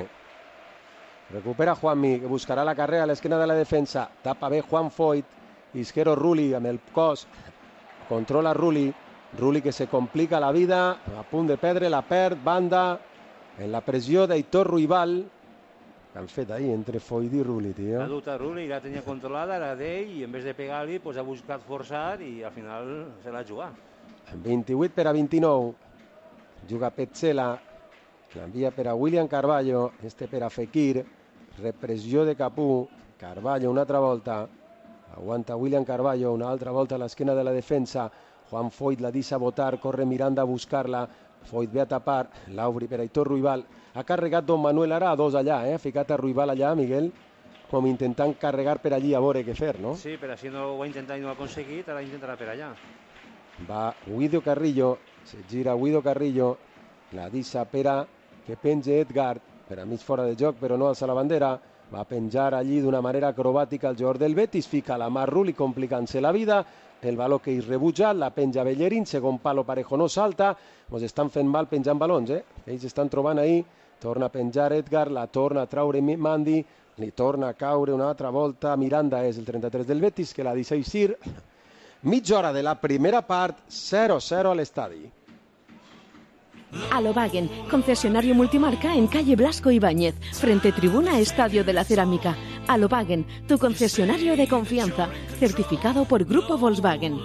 Recupera Juanmi, que buscarà la carrera a l'esquena de la defensa. Tapa bé Juan Foyt, Isquero Rulli amb el cos. Controla Rulli. Rulli que se complica la vida, a punt de perdre, la perd, banda, en la pressió d'Aitor Ruibal. Què han fet ahir entre Foyt i Rulli, tio? La duta Rulli la tenia controlada, era d'ell, i en vez de pegar-li pues, ha buscat forçar i al final se l'ha jugat. vint-i-vuit per a vint-i-nou. Juga Petzela, l'envia per a William Carballo, este per a Fekir, repressió de Capú, Carballo una altra volta, aguanta William Carballo, una altra volta a l'esquena de la defensa, Juan Foyt la deixa botar, corre Miranda a buscar-la, Foyt ve a tapar, l'obri per a Aitor Ruibal, ha carregat Don Manuel ara a dos allà, eh? ha ficat a Ruibal allà, Miguel, com intentant carregar per allí a veure què fer, no? Sí, però si no ho ha intentat i no ho ha aconseguit, ara intentarà per allà. Va Guido Carrillo, se gira Guido Carrillo, la deixa per a que penja Edgar, per a mig fora de joc, però no alça la bandera. Va penjar allí d'una manera acrobàtica el jugador del Betis, fica la mà Rulli complicant-se la vida, el valor que és rebutjat, la penja Bellerín, segon palo Parejo no salta, ens estan fent mal penjant balons, eh? Ells estan trobant ahir, torna a penjar Edgar, la torna a traure Mandi, li torna a caure una altra volta, Miranda és el trenta-tres del Betis, que la deixa eixir. Mitja hora de la primera part, cero cero a l'estadi. Alobagen, concesionario multimarca en calle Blasco Ibáñez, frente tribuna Estadio de la Cerámica. Alobagen, tu concesionario de confianza, certificado por Grupo Volkswagen.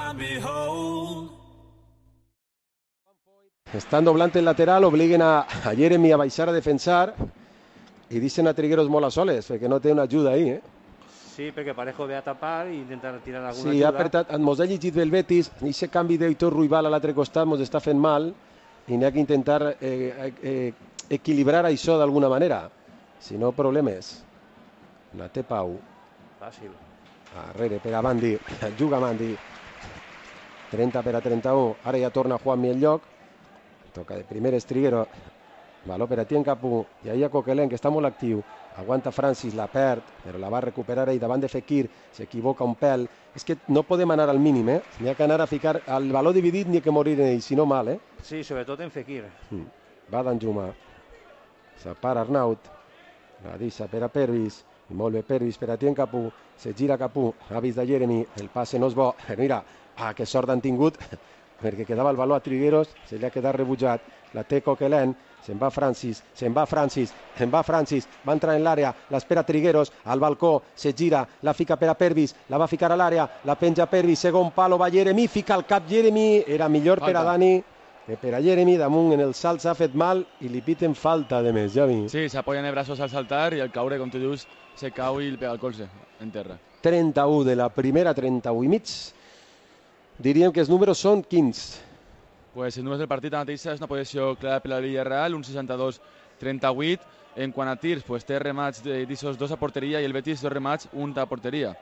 Estan doblant el lateral, obliguen a, a Jeremy a baixar a defensar i deixen a Trigueros molt a soles, perquè no té una ajuda ahí, eh? Sí, perquè Parejo ve a tapar i intentar tirar alguna sí, ajuda. Sí, ha apretat, mos ha llegit bé el Betis, i aquest canvi d'Eitor Ruibal a l'altre costat mos està fent mal, i n'hi ha que intentar eh, eh, equilibrar això d'alguna manera, si no problemes. La té Pau. Fàcil. Arrere per a Mandi, juga Mandi. trenta per a trenta-u, ara ja torna Juanmi el lloc, toca de primer Triguero, valor per a Tien Capú, i ahir a Coquelin, que està molt actiu, aguanta Francis, la perd, però la va recuperar ahir davant de Fekir, s'equivoca un pèl, és que no podem anar al mínim, eh? N'hi ha que anar a ficar, al valor dividit n'hi ha que morir en ell, si no mal, eh? Sí, sobretot en Fekir. Mm. Va d'Anjuma, separa Arnaut, la deixa per a Pervis, i molt bé Pervis per a Tien Capú, se gira Capú, ha vist de Jeremy, el passe no és bo, mira, ah, que sort han tingut, perquè quedava el valor a Trigueros, se li ha quedat rebutjat, la té Coquelin, se'n va Francis, se'n va Francis, se'n va Francis, va entrar en l'àrea, l'espera Trigueros, al balcó, se gira, la fica per a Pervis, la va ficar a l'àrea, la penja Pervis, segon palo va Jeremy, fica el cap Jeremy, era millor falta per a Dani, que per a Jeremy, damunt en el salt s'ha fet mal i li piten falta de més, ja vi. Sí, s'apoyen els braços al saltar i al caure, com tu dius, se cau i li pega el colze en terra. trenta-u de la primera, trenta-u i mig. Diríem que els números són quins? Pues els números del partit ara mateix és una posició clara per la Villarreal, un seixanta-dos trenta-vuit. En quant a tirs, pues, té remats d'aixòs dos a porteria i el Betis dos remats, un a porteria.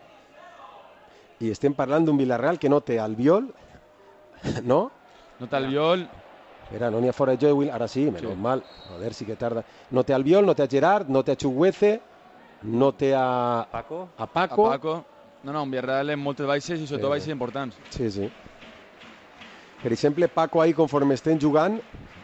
I estem parlant d'un Villarreal que no té Albiol, no? No té Albiol. Espera, no n'hi ha fora de joc, ara sí, menys sí. Mal, joder, sí que tarda. No té Albiol, no té a Gerard, no té a Chuguece, no té a Paco. A Paco. A Paco. No, no, un Villarreal amb moltes baixes i sobretot eh. baixes importants. Sí, sí. Per exemple, Paco ahí, conforme estem jugant,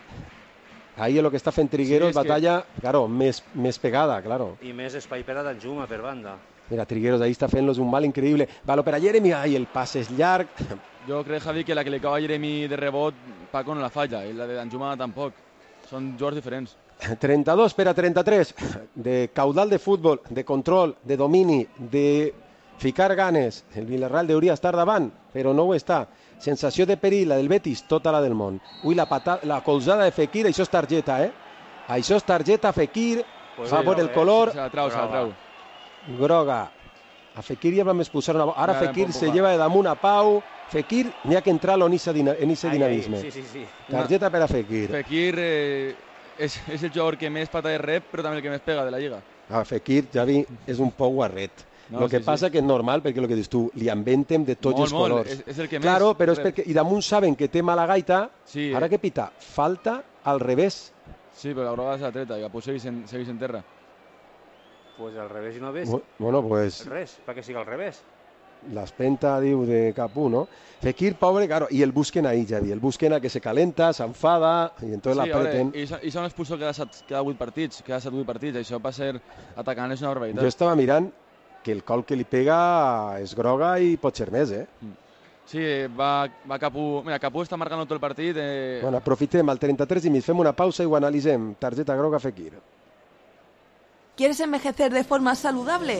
ahí el que està fent Trigueros, sí, batalla, que... claro, més, més pegada, claro. I més espai per a d'Anjuma, per banda. Mira, Trigueros ahí està fent-los un mal increïble. Valo per a Jeremy, ai, el pas és llarg. Jo crec, Javi, que la que li cau a Jeremy de rebot, Paco no la falla, i la d'Anjuma tampoc. Són jugadors diferents. trenta-dos per a trenta-tres, de caudal de futbol, de control, de domini, de ficar ganes. El Villarreal hauria estar davant, però no ho està. Sensació de perill, la del Betis, tota la del món. Ui, la, pata, la colzada de Fekir, això és targeta, eh? Això és targeta, Fekir, pues favor el color. Se la trau, se la trau. Groga. A Fekir ja vam expulsar una... Ara ja, Fekir se lleva de damunt a Pau. Fekir n'hi ha que entrar en aquest dinamisme. Sí, sí, sí. Targeta per a Fekir. Fekir eh, és, és el jugador que més pata de rep, però també el que més pega de la Lliga. A Fekir, Javi, és un pou guarret. No, el que sí, passa sí. que és normal, perquè el que dius tu, li inventem de tots molt, els colors. És, és el que claro, més... però és perquè, i damunt saben que té mala gaita, sí, ara que pita, falta al revés. Sí, però la groga és la treta, i Capú segueix en, segueix en terra. Pues al revés i no ves. Bueno, pues... Res, perquè siga al revés. L'espenta, diu, de Capú, no? Fekir, pobre, claro, i el busquen ahí, Javi, el busquen a que se calenta, s'enfada, i entonces sí, l'apreten. I, i són expulsors cada, cada vuit partits, cada set vuit partits, això per ser atacant és una barbaritat. Jo estava mirant que el col que li pega és groga i pot ser més, eh? Sí, va, va Capú... Mira, Capú està marcant tot el partit. Eh... Bueno, aprofitem el trenta-tres i mig, fem una pausa i ho analitzem. Targeta groga Fekir. ¿Quieres envejecer de forma saludable?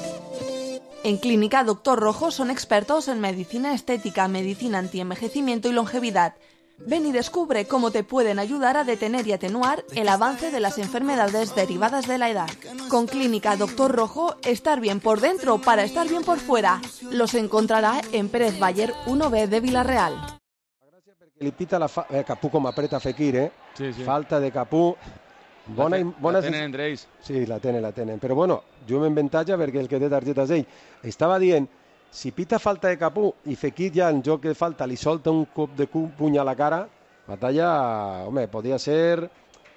En Clínica Doctor Rojo son expertos en medicina estética, medicina antienvejecimiento y longevidad. Ven y descubre cómo te pueden ayudar a detener y atenuar el avance de las enfermedades derivadas de la edad. Con Clínica Doctor Rojo, estar bien por dentro para estar bien por fuera. Los encontrará en Pérez Baller uno B de Villarreal. Li pita la fa... eh, Capú com apreta Fekir, eh? Sí, sí. Falta de Capú. Bona, la, bona la tenen entre ells. Sí, la tenen, la tenen. Però bueno, juguem en avantatge perquè el que té targeta és ell. Estava dient, si pita falta de Capú i Fekir ja en joc de falta li solta un cop de puny a la cara, batalla, home, podia ser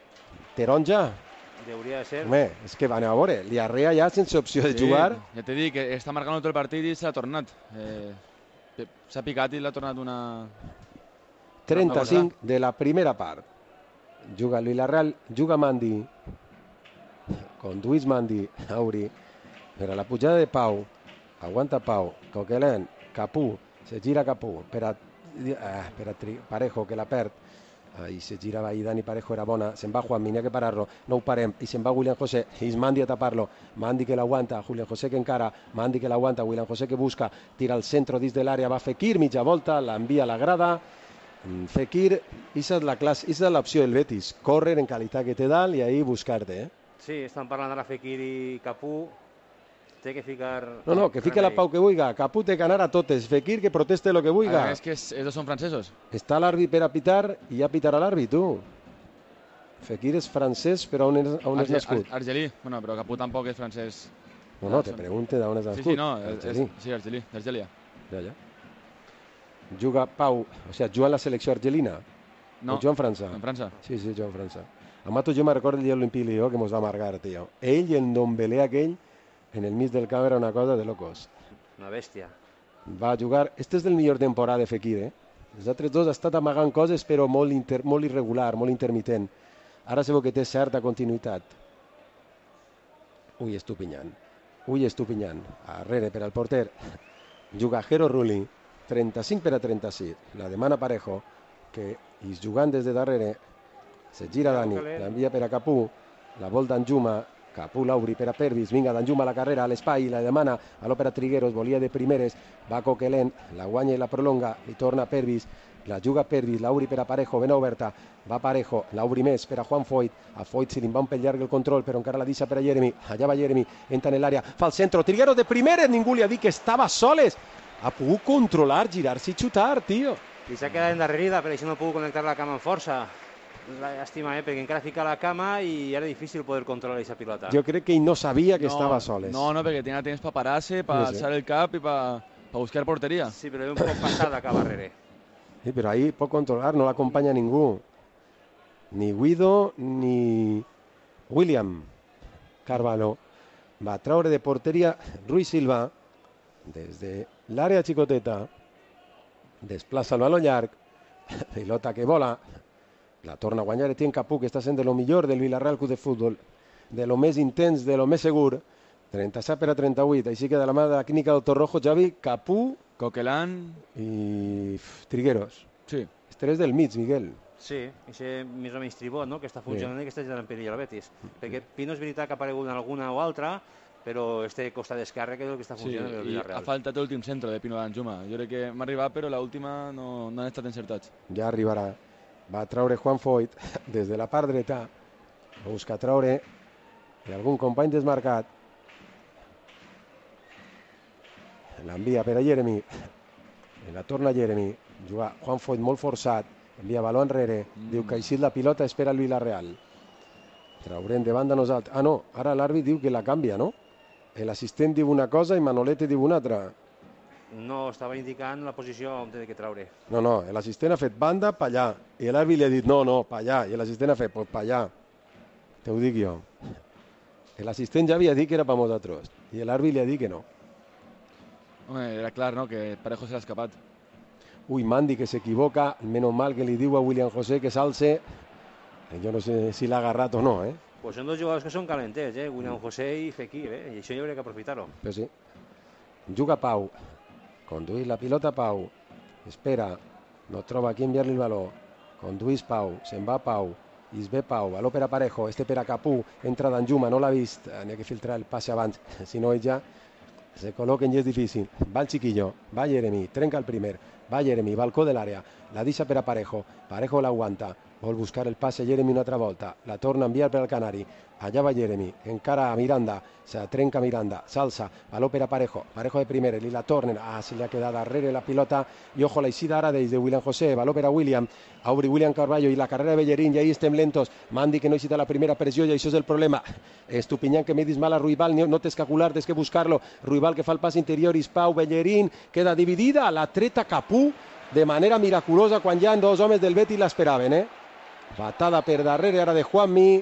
taronja? Hauria de ser. Home, és que van a veure, Liarrea ja sense opció de Sí, jugar. ja t'he dit que està marcant tot el partit i s'ha tornat. Eh, s'ha picat i l'ha tornat una... trenta-cinc de la primera part. Juga el Villarreal, juga Mandi. Conduís Mandi, Auri. Per a la pujada de Pau. Aguanta Pau. Coquelin, Capú. Se gira Capú. Per a, eh, per a tri, Parejo, que la perd. Ahí se girava ahí Dani Parejo, era bona. Se'n va Juanmi, n'hi ha que parar-lo. No ho parem. I se'n va William José. I és Mandi a tapar-lo. Mandi que l'aguanta. Julián José que encara. Mandi que l'aguanta. William José que busca. Tira al centre dins de l'àrea. Va Fekir, mitja volta. L'envia a la grada. Fekir, esa és la classe, esa és l'opció del Betis. Córrer en qualitat que té dalt i ahí buscar-te. Eh? Sí, estan parlant ara Fekir i Capú. Té que ficar... No, no, que fique la Pau que vulga. Capú té que anar a totes. Fekir que proteste lo que vulga. Ah, és que ells dos són francesos. Està l'àrbit per a pitar i ja pitarà l'àrbit, tu. Fekir és francès, però on és, on és Arge- nascut? Ar- Argelí. Bueno, però Capú tampoc és francès. No, no, te pregunte d'on és Sí, nascut. sí, no, és, Argelí. és, sí, Argelí, d'Argèlia. Ja, ja. Juga Pau, o sigui, juga en la selecció argelina? No, O juga en França? en França. Sí, sí, juga en França. Amato, jo me recordo el dia olímpic Lió que mos va amargar, tio. Ell i el Ndombele aquell, en el mig del camp era una cosa de locos. Una bèstia. Va jugar... Este és del millor temporada de Fekir, eh? Els altres dos ha estat amagant coses, però molt, inter... molt irregular, molt intermitent. Ara se veu que té certa continuïtat. Ui, estupinyant. Ui, estupinyant. Arrere per al porter. Juga Jero Rulli. trenta-cinc per a trenta-sis. La demana Parejo, que és jugant des de darrere. Se gira Dani, l'envia per a Capú. La vol d'Anjuma. Capú l'obri per a Pervis. Vinga, d'Anjuma a la carrera, a l'espai. La demana a l'òpera Trigueros. Volia de primeres. Va Coquelin. La guanya i la prolonga. Li torna Pervis. La juga Pervis. L'obri per a Parejo. Ben oberta. Va Parejo. L'obri més per a Juan Foyt. A Foyt se li va un pel llarg el control, però encara la deixa per a Jeremy. Allà va Jeremy. Entra en l'àrea. Fa el centro. Trigueros de primeres. Ningú li ha dit que estava soles. Ha pogut controlar, girar-se i xutar, tio. I s'ha quedat endarrerida, per això no ha pogut connectar la cama amb força. Llàstima, eh? Perquè encara fica la cama i era difícil poder controlar aquesta pilota. Jo crec que ell no sabia que no, estava soles. No, no, perquè tenia temps per parar-se, per Sí, sí. alçar el cap i per, per buscar porteria. Sí, però un poc passada cap darrere. Sí, però ahí pot controlar, no l'acompanya ningú. Ni Guido ni William Carvalho. Va traure de porteria Rui Silva des de l'àrea xicoteta. Desplaça el baló llarg. Pilota que vola. La torna a guanyar Etienne Capú, que està sent de lo millor del Villarreal Club de Futbol. De lo més intens, de lo més segur. trenta-set per a trenta-vuit. Així que de la mà de la clínica Doctor Rojo, Javi, Capú Coquelin i uf, Trigueros. Sí. Este és del mig, Miguel. Sí, aquest més o menys tribot, no?, que està funcionant sí. i que està generant perill al Betis. Perquè Pino és veritat que ha aparegut en alguna o altra, però este costat d'esquerra que és el que està Sí, funcionant el i Villarreal. ha faltat l'últim centre de Pino d'Anjuma. Jo crec que m'ha arribat, però l'última no, no han estat encertats. Ja arribarà. Va traure Juan Foyt des de la part dreta. Busca traure i algun company desmarcat. L'envia per a Jeremy. I la torna Jeremy. Juga Juan Foyt molt forçat. Envia baló enrere. Mm. Diu que així la pilota espera el Villarreal. Traurem de banda nosaltres. Ah, no. Ara l'àrbit diu que la canvia, no? L'assistent diu una cosa i Manolete diu una altra. No, estava indicant la posició on té que traure. No, no. L'assistent ha fet banda pa allà. I l'àrbit li ha dit no, no, pa allà. I l'assistent ha fet pues, pa allà. Te ho dic jo. L'assistent ja havia dit que era per nosaltres. I l'àrbit li ha dit que no. Home, era clar, no?, que Parejo se l'ha escapat. Ui, Mandi que s'equivoca. Menos mal que li diu a William José que s'alce. Jo no sé si l'ha agarrat o no, eh? Pues són dos jugadors que són calenters, eh? William José i Fekir, eh? I això hi hauria que aprofitar-ho. Però sí. Juga Pau. Conduís la pilota Pau. Espera. No troba qui enviar-li el baló. Conduís Pau. Se'n va Pau. I es ve Pau. Baló per a Parejo. Este per a Capú. Entra d'Anjuma. No l'ha vist. N'hi ha que filtrar el passe abans. Si no, ell ja se col·loquen i és difícil. Va el Chiquillo. Va Jeremy. Trenca el primer. Va Jeremy. Balcó de l'àrea. La deixa per a Parejo. Parejo l'aguanta. Vol buscar el passe Jeremy una altra volta. La torna a enviar per al Canari. Allà va Jeremy. Encara a Miranda. Se trenca Miranda. S'alça. Baló per a Parejo. Parejo de primer. Li la tornen. Ah, se li ha quedat darrere la pilota. I ojo la eixida ara des de William José. Baló per a William. Obri William Carvalho i la carrera de Bellerín. I ahí estem lentos. Mandi que no excita la primera pressió i això és el problema. Estupinyant que medis mal a Ruibal. No tens que acular, tens que buscar-lo. Ruibal que fa el pas interior. Ispau, Bellerín. Queda dividida. La treta Capú de manera miraculosa quan ja dos homes del Betis l'esperaven, eh? Patada per darrere ara de Juanmi.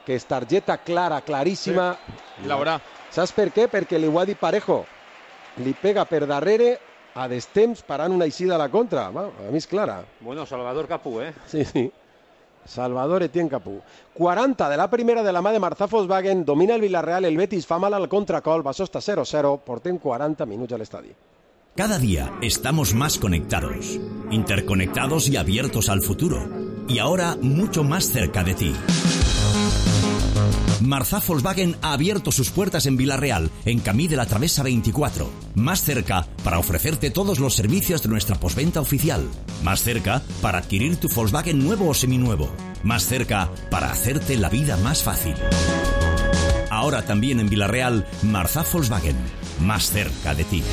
que és targeta clara, claríssima. Sí. La veurà. Saps per què? Perquè li ho ha dit Parejo. Li pega per darrere a destemps parant una eixida a la contra. Va, a mi és clara. Bueno, Salvador Capú, eh? Sí, sí. Salvador Etienne Capú. quaranta de la primera de la mà de Marçà Volkswagen. Domina el Villarreal, el Betis fa mal al contracol. Va sosta cero cero. Portem quaranta minuts a l'estadi. Cada día estamos más conectados, interconectados y abiertos al futuro. Y ahora mucho más cerca de ti. Marçà Volkswagen ha abierto sus puertas en Villarreal, en Camí de la Travesa veinticuatro. Más cerca para ofrecerte todos los servicios de nuestra postventa oficial. Más cerca para adquirir tu Volkswagen nuevo o seminuevo. Más cerca para hacerte la vida más fácil. Ahora también en Villarreal, Marçà Volkswagen. Más cerca de ti.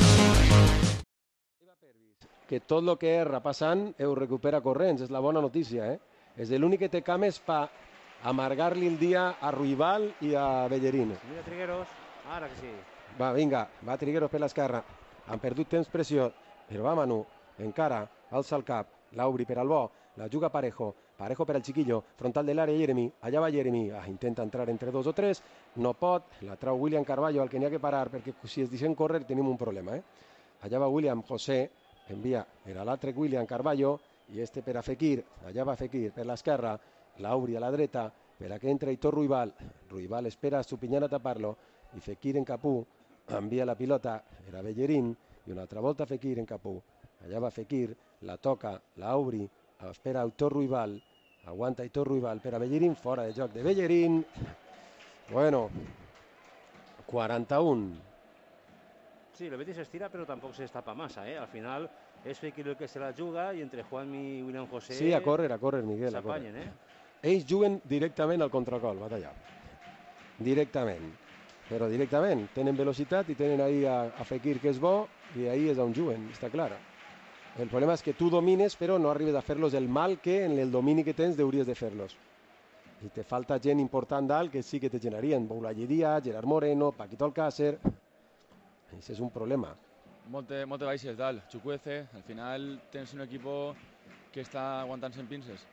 Que tot el que és repassant ho recupera corrents, és la bona notícia, eh? És l'únic que té cames per amargar-li el dia a Ruibal i a Bellerín. Mira Trigueros, ara que sí. Va, vinga, va Trigueros per l'esquerra. Han perdut temps preciós, però va Manu, encara, alça el cap, l'Aubry per al bo, la juga Parejo, Parejo per al Chiquillo, frontal de l'àrea Jeremy, allà va Jeremy, ah, intenta entrar entre dos o tres, no pot, la trau William Carballo, al que n'hi ha que parar, perquè si es deixen córrer tenim un problema, eh? Allà va William José, envia per a l'altre William Carballo i este per a Fekir, allà va Fekir per l'esquerra, l'Aubry a la dreta per a que entra Aitor Ruibal, Ruibal espera a Estupiñán a tapar-lo i Fekir en Capú envia la pilota per a Bellerín i una altra volta Fekir en Capú, allà va Fekir, la toca l'Aubry, espera Aitor Ruibal, aguanta Aitor Ruibal per a Bellerín, fora de joc de Bellerín. Bueno, quaranta-un. Sí, el Betis estira, pero tampoco se destapa masa, ¿eh? Al final es Fekir el que se la juga y entre Juanmi y William José... Sí, a córrer, a córrer, Miguel, a córrer. S'apanyen, eh? Ells juguen directament al contracol, batalla. Directament. Però directament. Tenen velocitat i tenen ahí a, a Fekir, que és bo, i ahí és on juguen, està clar. El problema és que tu domines, però no arribes a fer-los el mal que en el domini que tens hauries de fer-los. I te falta gent important dalt que sí que te generarien. Boulaye Díaz, Gerard Moreno, Paquito Alcácer... Ese es un problema. Molte, molte baixes dalt. Chukwueze, al final tens un equipo que està aguantant-se en pinces.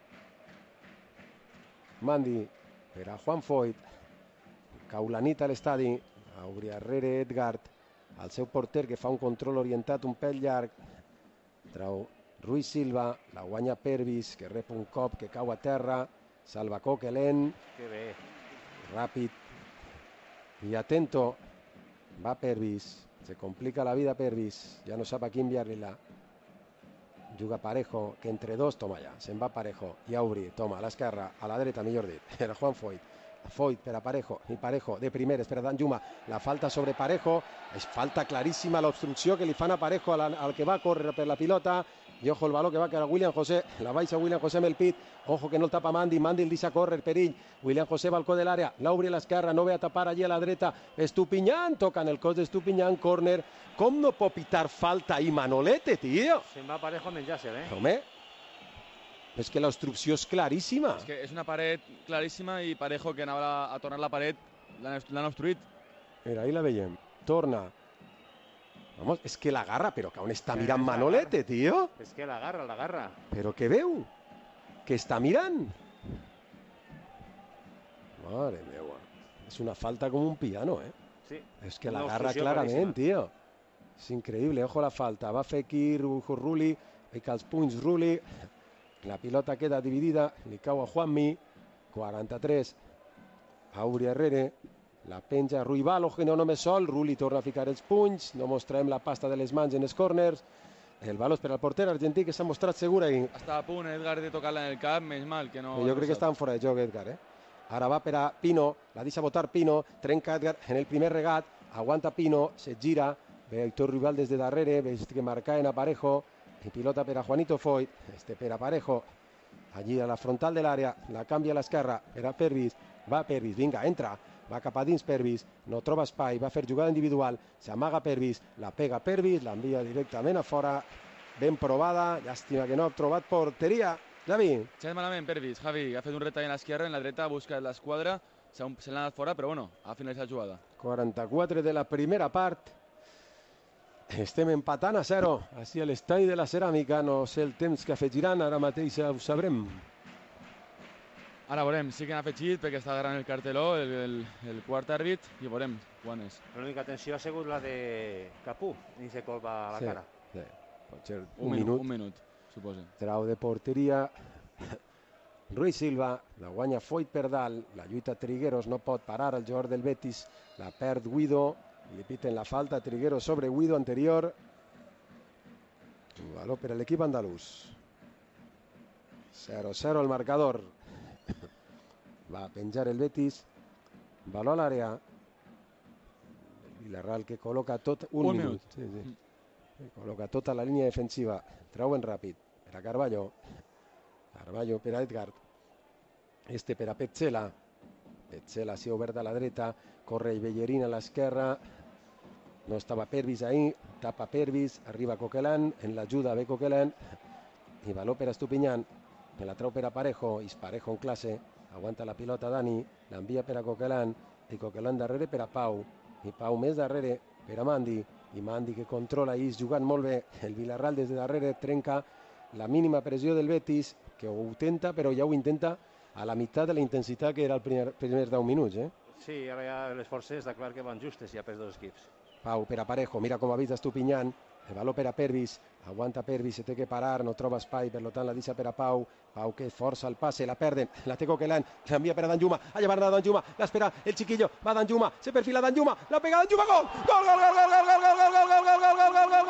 Mandi per a Juan Foyt. Kaulanit a l'estadi. Aubry arrere Edgard. El seu porter que fa un control orientat un pèl llarg. Trau Ruiz Silva. La guanya Pervis que rep un cop que cau a terra. Salva Coquelin. Que bé. Ràpid. I atento. Va Pervis. Se complica la vida Pervis, ja no sap a qui enviar-li-la. Juga Parejo, que entre dos, toma ja, se'n va Parejo. I Aubry, toma, a l'esquerra, a la dreta, millor dit. Era Juan Foyt. Foyt per a Parejo, i Parejo de primeres per a Danjuma. La falta sobre Parejo, és falta claríssima l'obstrucció que li fan a Parejo al, al que va a córrer per la pilota. I ojo el baló que va quedar William José, la baixa William José amb el pit, ojo que no el tapa Mandi, Mandi el deixa córrer, perill, William José balcó de l'àrea, l'Aubry a l'esquerra, no ve a tapar allí a la dreta, Estupiñán, toca en el cos d'Estupiñán, córner, com no pot pitar falta ahí Manolete, tío? Se'n va Parejo a menjar-se, eh? Home, és que l'obstrucció és claríssima. És que és una paret claríssima i Parejo, que anava a tornar la paret, l'han obstruït. Mira, ahí la veiem, torna. Vamos, es que la agarra, pero que aún está mirando Manolete, tío. Es que la agarra, la agarra. Pero que veu, que está mirando. Madre mía, es una falta como un piano, ¿eh? Sí. Es que la agarra claramente, tío. Es increíble, ojo la falta. Va Fekir, Ruli, hay els punys Ruli. La pilota queda dividida, li cau a Juanmi. quaranta-tres. Aubry Herrere. La penja Ruibal, ojo que no només sol, Ruli torna a ficar els punys, no mostrem la pasta de les mans en els corners, el baló és per al porter argentí que s'ha mostrat segur ahí. Està a punt Edgar de tocar-la en el cap, menys mal que no... Jo no crec que estaven fora de joc Edgar, eh? Ara va per a Pino, la deixa botar Pino, trenca Edgar en el primer regat, aguanta Pino, se gira, ve Aitor Ruibal des de darrere, veus que marca en Parejo, i pilota per a Juanito Foyt, este per a Parejo, allí a la frontal de l'àrea, la canvia a l'esquerra, per a Pervis, va Pervis, vinga, entra, va cap a dins Pervis, no troba espai, va fer jugada individual, s'amaga Pervis, la pega Pervis, l'envia directament a fora, ben provada, llàstima que no ha trobat porteria. Javi. S'ha malament Pervis, Javi, ha fet un retall en l'esquerra, en la dreta ha buscat l'esquadra, se l'ha anat fora, però bueno, ha finalitzat la jugada. quaranta-quatre de la primera part, estem empatant a zero, així a l'estadi de la Ceràmica, no sé el temps que afegiran, ara mateix ho sabrem. Ara veurem, sí que han afegit perquè està agarrant el carteló, el, el, el quart àrbit, i veurem quan és. L'única tensió ha sigut la de Capú, i se colpa a la sí, cara. Sí. Pot ser un, un minut. Un minut, suposo. Trau de porteria. Rui Silva, la guanya Foyt per dalt, la lluita Trigueros, no pot parar el jugador del Betis, la perd Guido, li piten la falta Trigueros sobre Guido anterior. Valor per l'equip andalús. cero cero el marcador. Va a penjar el Betis. Baló a l'àrea. Villarreal que col·loca tot... Un, un minut. minut. Sí, sí. Col·loca tota la línia defensiva. Trauen ràpid. Per a Carballo. Carballo per a Edgar. Este per a Petzela. Petzela s'ha obert a la dreta. Corre Bellerín a l'esquerra. No estava Pervis ahí. Tapa Pervis. Arriba Coquelin. En l'ajuda ve Coquelin. I baló per a Estupiñán. Me la trau per a Parejo. És Parejo en classe. Aguanta la pilota Dani, l'envia per a Coquelin, i Coquelin darrere per a Pau, i Pau més darrere per a Mandi, i Mandi que controla i és jugant molt bé. El Villarreal des de darrere trenca la mínima pressió del Betis, que ho intenta, però ja ho intenta a la meitat de la intensitat que era els primer, primers deu minuts. Eh? Sí, ara ja les forces està clar que van justes ja per dos equips. Pau per a Parejo, mira com ha vist Estupiñán, el valor per a Pervis, aguanta Pervis, se té que parar, no troba espai, per tant la deixa per a Pau, Pau que força el passe, la perden, la té Coquelin, l'envia per a Danjuma, a llevar-la a Danjuma, l'espera el chiquillo, va Danjuma, se perfila Danjuma, la pega Danjuma, gol! Gol, gol, gol, gol, gol, gol, gol, gol, gol, gol, gol, gol, gol,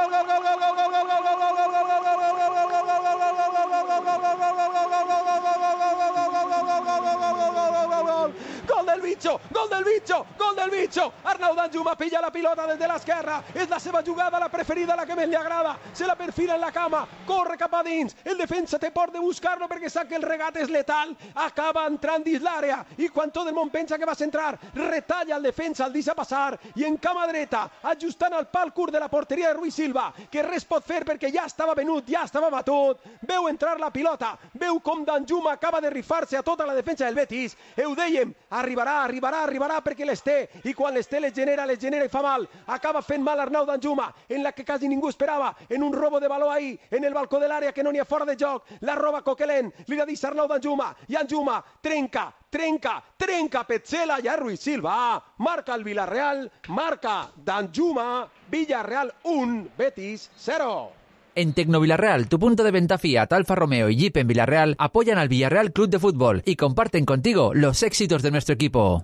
gol del bicho, gol del bicho, gol del bicho. Arnau Danjuma pilla la pilota des de l'esquerra, és la seva jugada, la preferida, la que més li agrada, se la perfila en la cama, corre cap a dins, el defensa té por de buscar-lo perquè sap que el regat és letal, acaba entrant dins l'àrea i quan tot el món pensa que va centrar, retalla el defensa, el deixa passar i en cama dreta, ajustant al pal curt de la porteria de Rui Silva, que res pot fer perquè ja estava venut, ja estava batut, veu entrar la pilota, veu com Danjuma acaba de rifar-se a tota la defensa del Betis, ho dèiem, arribarà, arribarà, arribarà perquè les té, i quan les té les genera, les genera i fa mal, acaba fent mal Arnau Danjuma, en la que quasi ningú esperava, en un robo de baló ahí, en el balcó de l'àrea que no n'hi ha fora de joc, la roba Coquelin, li la deixa Arnau Danjuma, i Danjuma trenca, trenca, trenca Petzela i a Rui Silva, marca el Villarreal, marca Danjuma, Villarreal un, Betis cero. En Tecnovillarreal, tu punto de venta Fiat, Alfa Romeo y Jeep en Villarreal, apoyan al Villarreal Club de Fútbol y comparten contigo los éxitos de nuestro equipo.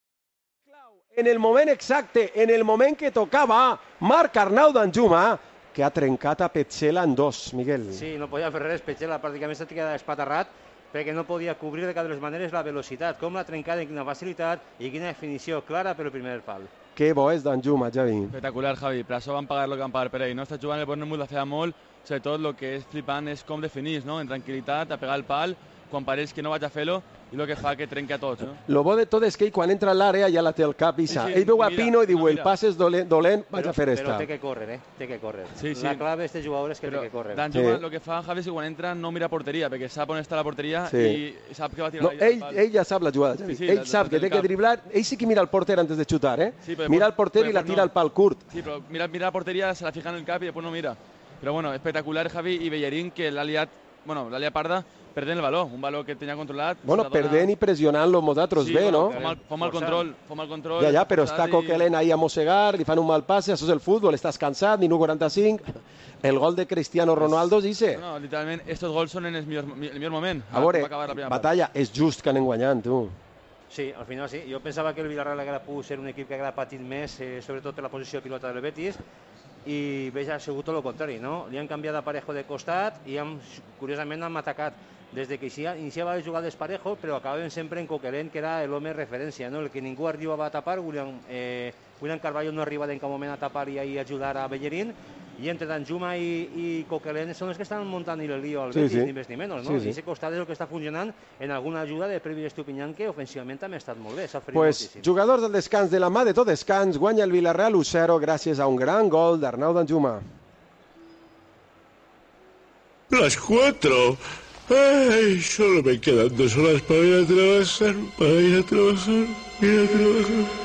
En el moment exacte, en el moment que tocava, marca Arnau Danjuma, que ha trencat a Petzela en dos, Miguel. Sí, no podia fer res, Petzela pràcticament s'ha quedat espaterrat perquè no podia cobrir de cap de les maneres la velocitat, com l'ha trencat, en quina facilitat i quina definició clara per el primer pal. Que bo és Danjuma, Javi. Espectacular, Javi. Per això van pagar el que van pagar per ell. No? Està jugant el Bournemouth la feia molt, sobretot el que és flipant és com definís, no? En tranquil·litat, a pegar el pal, quan pareix que no vaig a fer-lo, i el que fa que trenca tots. No? Lo bo de tot és que ell, quan entra a l'àrea, ja la té al cap, Isa. Sí, sí, ell veu a mira, Pino i diu, no, el pas és dolent, dolent vaig però, a fer esta. Però té que córrer, eh? Té que córrer. Sí, sí. La clave d'aquest jugador és que però té que córrer. Danjuma, sí. El que fa Javi és que quan entra no mira porteria, perquè sap on està la porteria sí. I sap que va tirar no, la ell, ell ja sap la jugada, Javi. Sí, sí, ell la, sap que té que driblar, ell sí que mira el porter antes de xutar, eh? Sí, mira el porter i la tira no. al pal curt. Sí, però mira, mira la porteria, se la fija en el cap i després no mira. Però bueno, espectacular Javi i Bellerín, que l'ha liat, bueno, l'ha liat parda, perdent el baló, un baló que tenia controlat. Bueno, perdent i pressionant-lo nosaltres sí, bé, bueno, no? Fa mal, fa mal control, fa mal control. Ja, ja, però està i... Coquelin ahí a mossegar, li fan un mal passe, això és el futbol, estàs cansat, minut quaranta-cinc. El gol de Cristiano Ronaldo dice. No, no, literalment, estos gols són en el millor, el millor moment. A veure, batalla, part. És just que anem guanyant, tu. Sí, al final sí. Jo pensava que el Villarreal haguera pogut ser un equip que haguera patit més, eh, sobretot per la posició de pilota del Betis, i veig ha sigut tot el contrari, no? Li han canviat a Parejo de costat i han, curiosament han atacat des de que iniciava a jugar Parejo, però acabaven sempre en Coquelin, que era l'home referència, no? El que ningú arribava a tapar, William, eh, William Carballo no arriba en cap moment a tapar i a ajudar a Bellerín, i entre Danjuma i, i Coquelin són els que estan muntant el lío al Betis, sí, sí. ni més ni menys, no? Sí, sí. I aquest costat és el que està funcionant en alguna ajuda de Previ Estupiñán, que ofensivament també ha estat molt bé, s'ha ferit pues, moltíssim. Jugadors del descans, de la mà de tot descans, guanya el Villarreal u cero gràcies a un gran gol d'Arnau Danjuma. Las cuatro. Ay, solo me quedan dos horas para ir a trabajar, para ir a trabajar, ir a trabajar.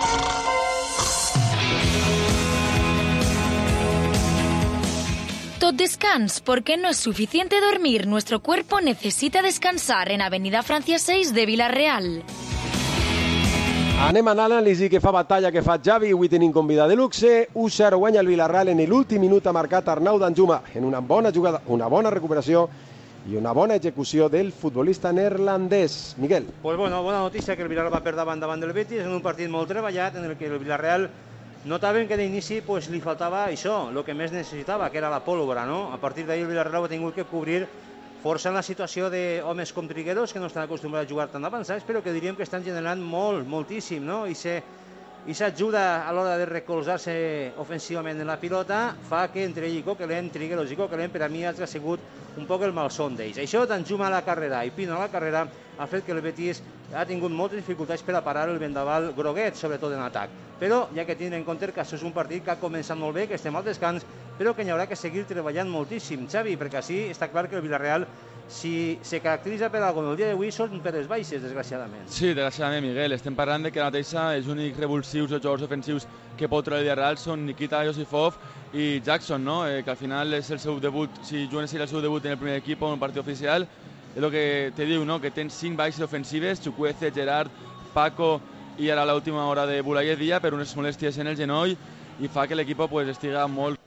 Tot Descans, porque no es suficiente dormir, nuestro cuerpo necesita descansar en Avenida Francia seis de Vila-real. Anem a l'anàlisi que fa batalla, que fa Xavi. Avui tenim convidat de luxe. u zero guanya el Villarreal. En l'últim minut ha marcat Arnau Danjuma en una bona jugada, una bona recuperació i una bona execució del futbolista neerlandès. Miguel. Pues bueno, bona notícia que el Villarreal va per davant davant del Betis en un partit molt treballat en el que el Villarreal notaven que d'inici pues, li faltava això, el que més necessitava, que era la pólvora, no? A partir d'ahir el Villarreal ha tingut que cobrir força en la situació d'homes com Trigueros, que no estan acostumbrats a jugar tan avançats, però que diríem que estan generant molt, moltíssim, no? I se i s'ajuda a l'hora de recolzar-se ofensivament en la pilota fa que entre ell i Coquelin, Trigueros i Coquelin, per a mi ha sigut un poc el malson d'ells. Això, Danjuma a la carrera i Pino a la carrera, ha fet que el Betis ha tingut moltes dificultats per a parar el vendaval groguet, sobretot en atac. Però ja que tindre en compte que això és un partit que ha començat molt bé, que estem al descans, però que n'hi haurà que seguir treballant moltíssim, Xavi, perquè així està clar que el Villarreal, si se caracteritza per alguna cosa el dia d'avui, són per les baixes, desgraciadament. Sí, desgraciadament, Miguel. Estem parlant de que ara mateixa els únics revulsius o jugadors ofensius que pot treure el Villarreal són Nikita Yosifov i Jackson, no? Eh, que al final és el seu debut, si juguen el seu debut en el primer equip en un partit oficial, és el que te diu, no? Que tens cinc baixes ofensives, Chukwueze, Gerard, Paco i ara a l'última hora de Boulaye Dia per unes molèsties en el genoll i fa que l'equip pues, estiga molt...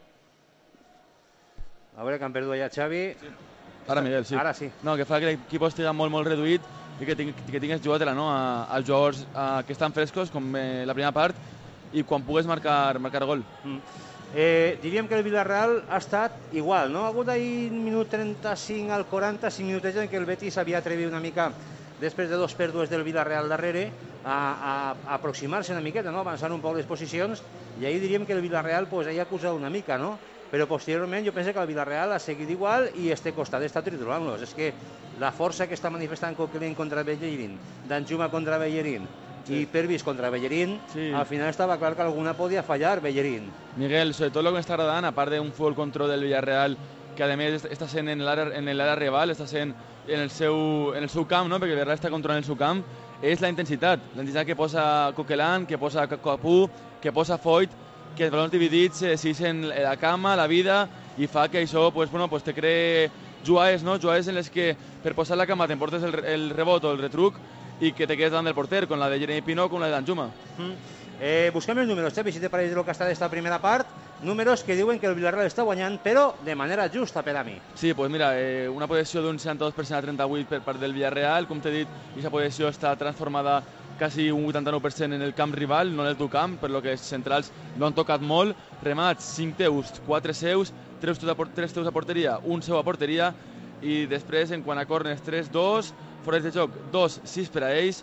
A veure que han perdut ja Xavi. Sí. Ara, Miguel, sí. Ara sí. No, que fa que l'equip estigui molt, molt reduït i que, ting que tingues jugat-la, no? a, als jugadors a, que estan frescos, com eh, la primera part, i quan pugues marcar, marcar gol. Mm. Eh, diríem que el Villarreal ha estat igual, no? Ha hagut ahir minut trenta-cinc al quaranta, cinc minutets en què el Betis havia atrevit una mica, després de dos pèrdues del Villarreal darrere, a, a, a aproximar-se una miqueta, no? Avançar un poc les posicions, i ahir diríem que el Villarreal pues, ha acusat una mica, no? Però posteriorment jo penso que el Villarreal ha seguit igual i este costat està tritulant-los. És que la força que està manifestant Coquelin contra Bellerín, Danjuma contra Bellerín sí. i Pervis contra Bellerín, sí. al final estava clar que alguna podia fallar Bellerín. Miguel, sobretot el que m'està agradant, a part d'un futbol control del Villarreal, que a més està sent en l'àrea rival, està sent en el seu, en el seu camp, no? Perquè el Villarreal està controlant el seu camp, és la intensitat. La intensitat que posa Coquelin, que posa Capú, que posa Foyt, que els balons dividits eh, siguin la cama, la vida, i fa que això pues, bueno, pues te cree jugades, no? Jugades en les que per posar la cama t'emportes el, el rebot o el retruc i que te quedes davant del porter, com la de Jeremy Pino o com la de Danjuma. Mm. Eh, busquem els números, Xavi, si te pareix del que està d'esta primera part, números que diuen que el Villarreal està guanyant, però de manera justa per a mi. Sí, pues mira, eh, una possessió d'un seixanta-dos per cent a trenta-vuit per part del Villarreal, com t'he dit, aquesta possessió està transformada quasi un vuitanta-nou per cent en el camp rival, no en el teu camp, per lo que els centrals no han tocat molt. Remats, cinc teus, quatre seus, tres teus a porteria, un seu a porteria, i després, en quant a corners, tres dos, fora de joc, dos sis per a ells,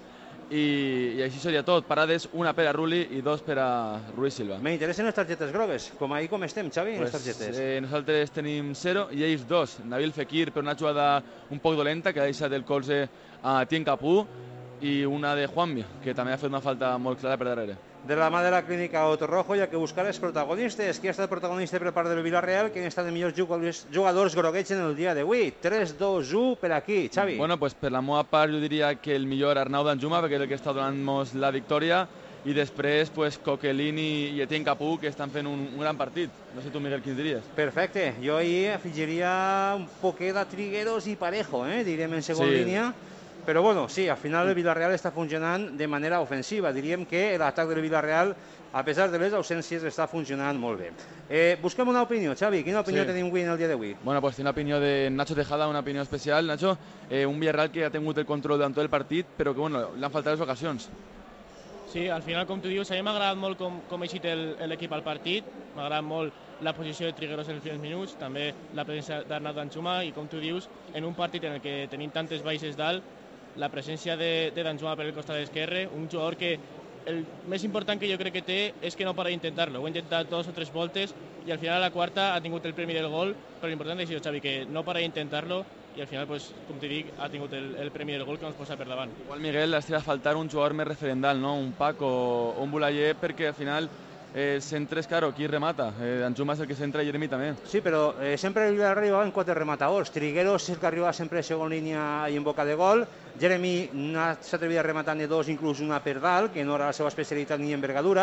i, i així seria tot. Parades, una per a Rulli i dos per a Ruiz Silva. M'interessen les targetes grogues, com ahir com estem, Xavi, en pues, les targetes. Eh, nosaltres tenim zero i ells dos. Nabil Fekir per una jugada un poc dolenta, que ha deixat el colze a Tien Capú, i una de Juanmi, que també ha fet una falta molt clara per darrere. De la mà de la clínica Otorrojo hi ha que buscar els protagonistes. Qui ha estat protagonista per part del Villarreal? Qui han estat els millors jugadors, jugadors groguets en el dia d'avui? tres dos u per aquí, Xavi. Bueno, pues per la meva part jo diria que el millor Arnau Danjuma, perquè és el que està donant-nos la victòria, i després pues, Coquelin i, i Etienne Capú, que estan fent un, un gran partit. No sé tu, Miguel, quins diries? Perfecte. Jo ahir afegiria un poquet de Trigueros i Parejo, eh? direm en segona sí. línia. Però bueno, sí, al final el Villarreal està funcionant de manera ofensiva. Diríem que l'atac del Villarreal, a pesar de les ausències, està funcionant molt bé. Eh, busquem una opinió, Xavi. Quina opinió sí. tenim avui en el dia d'avui? Bueno, pues una opinió de Nacho Tejada, una opinió especial. Nacho, eh, un Villarreal que ha tingut el control durant tot el partit, però que bueno, l'han faltat les ocasions. Sí, al final, com tu dius, a mi m'ha agradat molt com, com ha eixit l'equip al partit, m'ha agradat molt la posició de Trigueros en els primers minuts, també la presència d'Arnau Danjuma, i com tu dius, en un partit en el que tenim tantes baixes dalt, la presència de, de Danjuma per el costat esquerre, un jugador que el més important que jo crec que té és que no para d'intentar-lo. Ho ha intentat dos o tres voltes i al final a la quarta ha tingut el premi del gol, però l'important és això, Xavi, que no para d'intentar-lo i al final, pues, com t'he dit, ha tingut el, el premi del gol que ens posa per davant. Igual, Miguel, ha estat faltar un jugador més referendal, no? Un Paco o un Boulaye, perquè al final eh, centres, claro, qui remata? Eh, Danjuma és el que centra i Jeremy també. Sí, però eh, sempre arribaven quatre rematadors. Trigueros és el que arriba sempre a segona línia i en boca de gol. Jeremy s'ha atrevit a rematar de dos, inclús una per dalt, que no era la seva especialitat ni envergadura.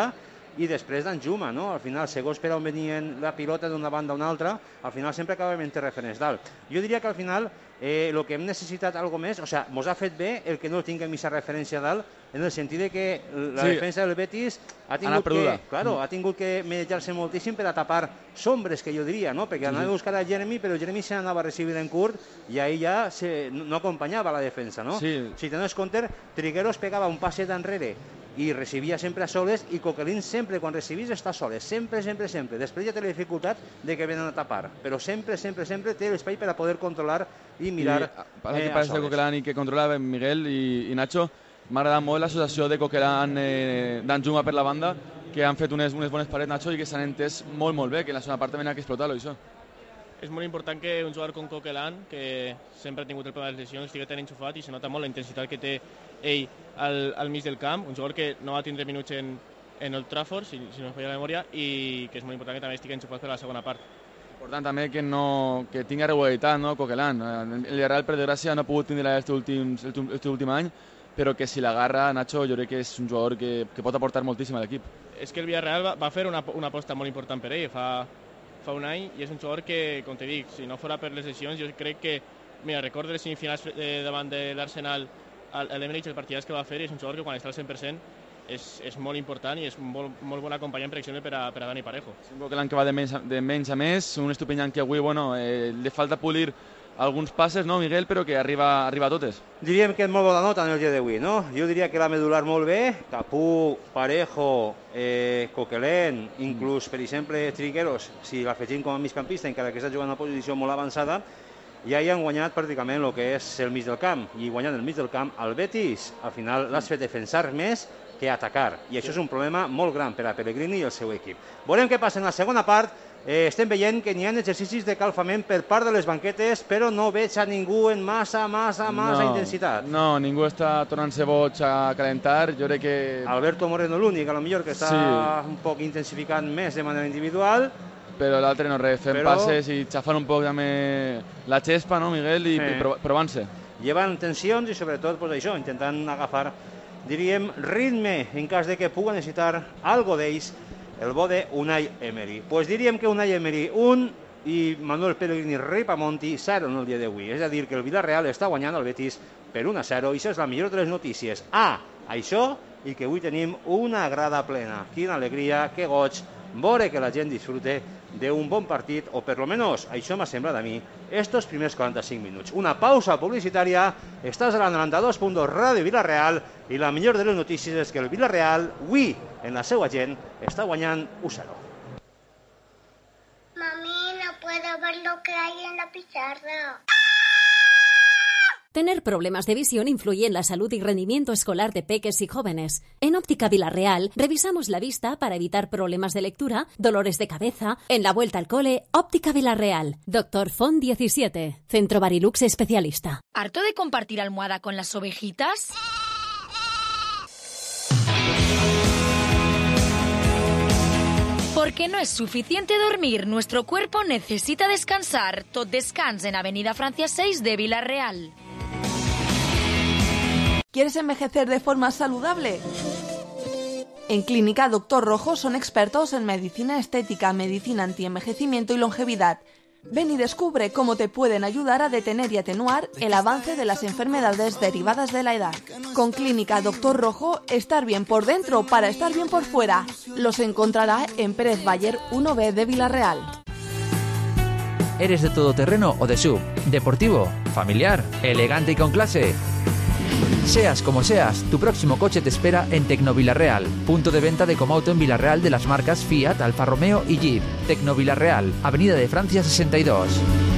i després d'Anjuma, no? Al final, segons per on venien la pilota d'una banda a una altra, al final sempre acabem entre referents dalt. Jo diria que al final el eh, que hem necessitat algo més, o sigui, sea, mos ha fet bé el que no tinguem aquesta referència dalt, en el sentit de que la sí. defensa del Betis ha tingut que, claro, mm. ha tingut que meditar-se moltíssim per a tapar sombres, que jo diria, no? Perquè anava a buscar a Jeremy, però Jeremy se n'anava a recibir en curt i ahí ja se, no acompanyava la defensa, no? Sí. Si tenies compte, Trigueros pegava un passe d'enrere i recibia sempre a soles, i Coquelin sempre, quan recibís, està a soles, sempre, sempre, sempre. Després ja té la dificultat de que venen a tapar, però sempre, sempre, sempre té l'espai per a poder controlar i mirar I, eh, que pareix de Coquelin i que controlava Miguel i, i Nacho, m'ha agradat molt l'associació de Coquelin eh, d'Anjuma per la banda, que han fet unes, unes bones parets, Nacho, i que s'han entès molt, molt bé, que en la segona part també n'ha que explotar-lo, això. És molt important que un jugador com Coquelin, que sempre ha tingut el problema de les lesions, estigui tan enxufat i se nota molt la intensitat que té ell al, al mig del camp, un jugador que no va tindre minuts en, en Old Trafford, si, si no em falla la memòria, i que és molt important que també estigui enxufat per la segona part. Important també que, no, que tingui regularitat, no, Coquelin. El Villarreal, per desgràcia, no ha pogut tindre aquest últim, este últim any, però que si l'agarra, Nacho, jo crec que és un jugador que, que pot aportar moltíssim a l'equip. És que el Villarreal va, va fer una, una aposta molt important per ell, fa... fa un any, i és un jugador que, com te dic, si no fora per les lesions, jo crec que, mira, recordo les semifinals eh, davant de l'Arsenal, l'Emirates, el partidàs que va fer, és un jugador que quan està al cent per cent és, és molt important i és molt, molt bon acompanyant, per exemple, per a, per a Dani Parejo. És un Coquelin que va de menys, de menys a més, un Estupiñán que avui, bueno, eh, li falta polir alguns passes, no, Miguel, però que arriba, arriba a totes. Diríem que és molt bona nota en el dia d'avui, no? Jo diria que la medular molt bé, Capú, Parejo, eh, Coquelin, inclús, per exemple, Trigueros, si l'afegim com a migcampista, encara que està jugant a una posició molt avançada, ja hi han guanyat pràcticament el que és el mig del camp, i guanyant el mig del camp al Betis, al final l'has fet defensar més que atacar, i això és un problema molt gran per a Pellegrini i el seu equip. Veurem què passa en la segona part. Eh, estem veient que n'hi ha exercicis de calfament per part de les banquetes, però no veig a ningú en massa, massa, massa no, intensitat. No, ningú està tornant-se boig a calentar. Jo crec que... Alberto Moreno l'únic, a lo millor que està sí. un poc intensificant més de manera individual. Però l'altre no res, fent però... passes i xafant un poc també la xespa, no, Miguel, i sí. provant-se. Llevant tensions i sobretot pues, això, intentant agafar, diríem, ritme en cas de que pugui necessitar algo d'ells el bo de Unai Emery. Pues diríem que Unai Emery un i Manuel Pellegrini Ripamonti zero en el dia d'avui. És a dir, que el Villarreal està guanyant el Betis per un a zero i això és la millor de les notícies. Ah, això i que avui tenim una grada plena. Quina alegria, que goig, veure que la gent disfrute d'un bon partit, o per lo menos això m'ha semblat a mi, estos primers quaranta-cinc minuts. Una pausa publicitària, estàs a la noranta-dos punt dos Ràdio Villarreal i la millor de les notícies és que el Villarreal, avui, en la seva gent, està guanyant u zero. Mami, no puedo ver lo que hay en la pizarra. Tener problemas de visión influye en la salud y rendimiento escolar de peques y jóvenes. En Óptica Villarreal revisamos la vista para evitar problemas de lectura, dolores de cabeza. En la vuelta al cole, Óptica Villarreal. Doctor Font diecisiete. Centro Barilux especialista. ¿Harto de compartir almohada con las ovejitas? Porque no es suficiente dormir, nuestro cuerpo necesita descansar. Tot descans en Avenida Francia seis de Villarreal. ¿Quieres envejecer de forma saludable? En Clínica Doctor Rojo son expertos en medicina estética, medicina antienvejecimiento y longevidad. Ven y descubre cómo te pueden ayudar a detener y atenuar el avance de las enfermedades derivadas de la edad. Con Clínica Doctor Rojo, estar bien por dentro para estar bien por fuera. Los encontrará en Pérez Bayer uno B de Villarreal. ¿Eres de todoterreno o de sub? ¿Deportivo? ¿Familiar? ¿Elegante y con clase? Seas como seas, tu próximo coche te espera en Tecnovillarreal, punto de venta de Comauto en Villarreal de las marcas Fiat, Alfa Romeo y Jeep. Tecnovillarreal, Avenida de Francia sesenta y dos.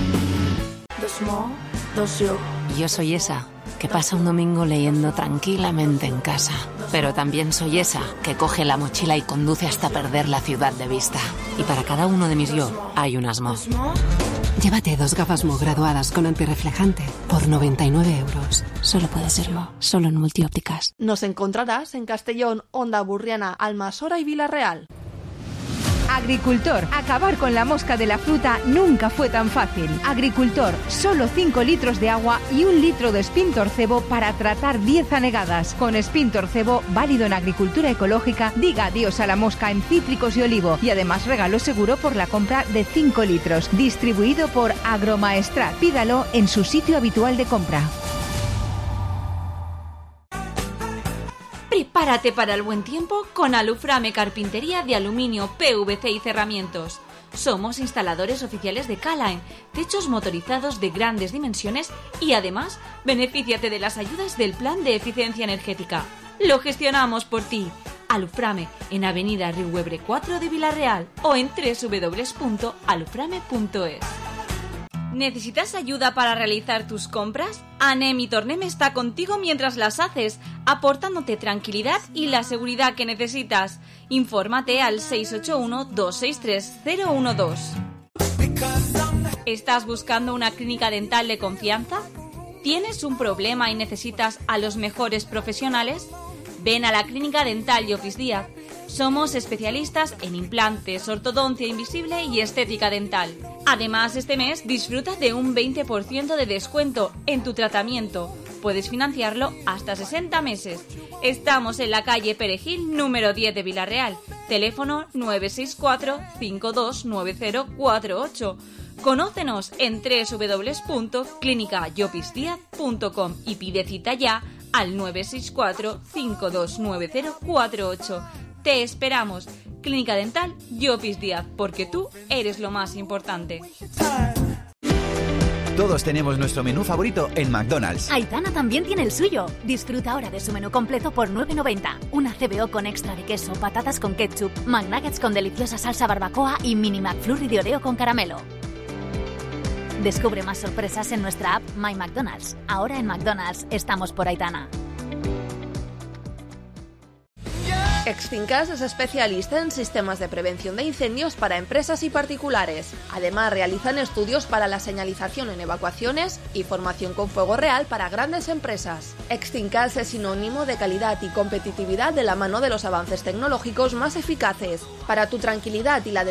Yo soy esa que pasa un domingo leyendo tranquilamente en casa, pero también soy esa que coge la mochila y conduce hasta perder la ciudad de vista. Y para cada uno de mis yo hay un Asmo. Llévate dos gafas Mo graduadas con antirreflejante por noventa y nueve euros. Solo puede ser Mo, solo en Multiópticas. Nos encontrarás en Castellón, Onda Burriana, Almasora y Villarreal. Agricultor, acabar con la mosca de la fruta nunca fue tan fácil. Agricultor, solo cinco litros de agua y un litro de Spintorcebo para tratar diez anegadas. Con Spintorcebo, válido en agricultura ecológica, diga adiós a la mosca en cítricos y olivo. Y además regalo seguro por la compra de cinco litros. Distribuido por Agromaestrat. Pídalo en su sitio habitual de compra. Prepárate para el buen tiempo con Aluframe Carpintería de aluminio, P V C y cerramientos. Somos instaladores oficiales de K-Line, techos motorizados de grandes dimensiones y además benefíciate de las ayudas del Plan de Eficiencia Energética. Lo gestionamos por ti. Aluframe en Avenida Riuebre cuatro de Vilarreal o en doble u doble u doble u punto aluframe punto es. ¿Necesitas ayuda para realizar tus compras? Anem y Tornem está contigo mientras las haces, aportándote tranquilidad y la seguridad que necesitas. Infórmate al seis ocho uno, dos seis tres, cero uno dos. ¿Estás buscando una clínica dental de confianza? ¿Tienes un problema y necesitas a los mejores profesionales? Ven a la Clínica Dental Llopis Díaz. Somos especialistas en implantes, ortodoncia invisible y estética dental. Además, este mes disfruta de un veinte por ciento de descuento en tu tratamiento. Puedes financiarlo hasta sesenta meses. Estamos en la calle Perejil, número diez de Vilarreal. Teléfono nueve seis cuatro, cinco dos nueve cero cuatro ocho. Conócenos en doble u doble u doble u punto clínica llopis díaz punto com y pide cita ya al nueve seis cuatro, cinco dos nueve cero cuatro ocho. Te esperamos. Clínica Dental Llopis Díaz, porque tú eres lo más importante. Todos tenemos nuestro menú favorito en McDonald's. Aitana también tiene el suyo. Disfruta ahora de su menú completo por nueve noventa. Una C B O con extra de queso, patatas con ketchup, McNuggets con deliciosa salsa barbacoa y mini McFlurry de Oreo con caramelo. Descubre más sorpresas en nuestra app My McDonald's. Ahora en McDonald's estamos por Aitana. Exfincas es especialista en sistemas de prevención de incendios para empresas y particulares. Además, realizan estudios para la señalización en evacuaciones y formación con fuego real para grandes empresas. Exfincas es sinónimo de calidad y competitividad de la mano de los avances tecnológicos más eficaces. Para tu tranquilidad y la de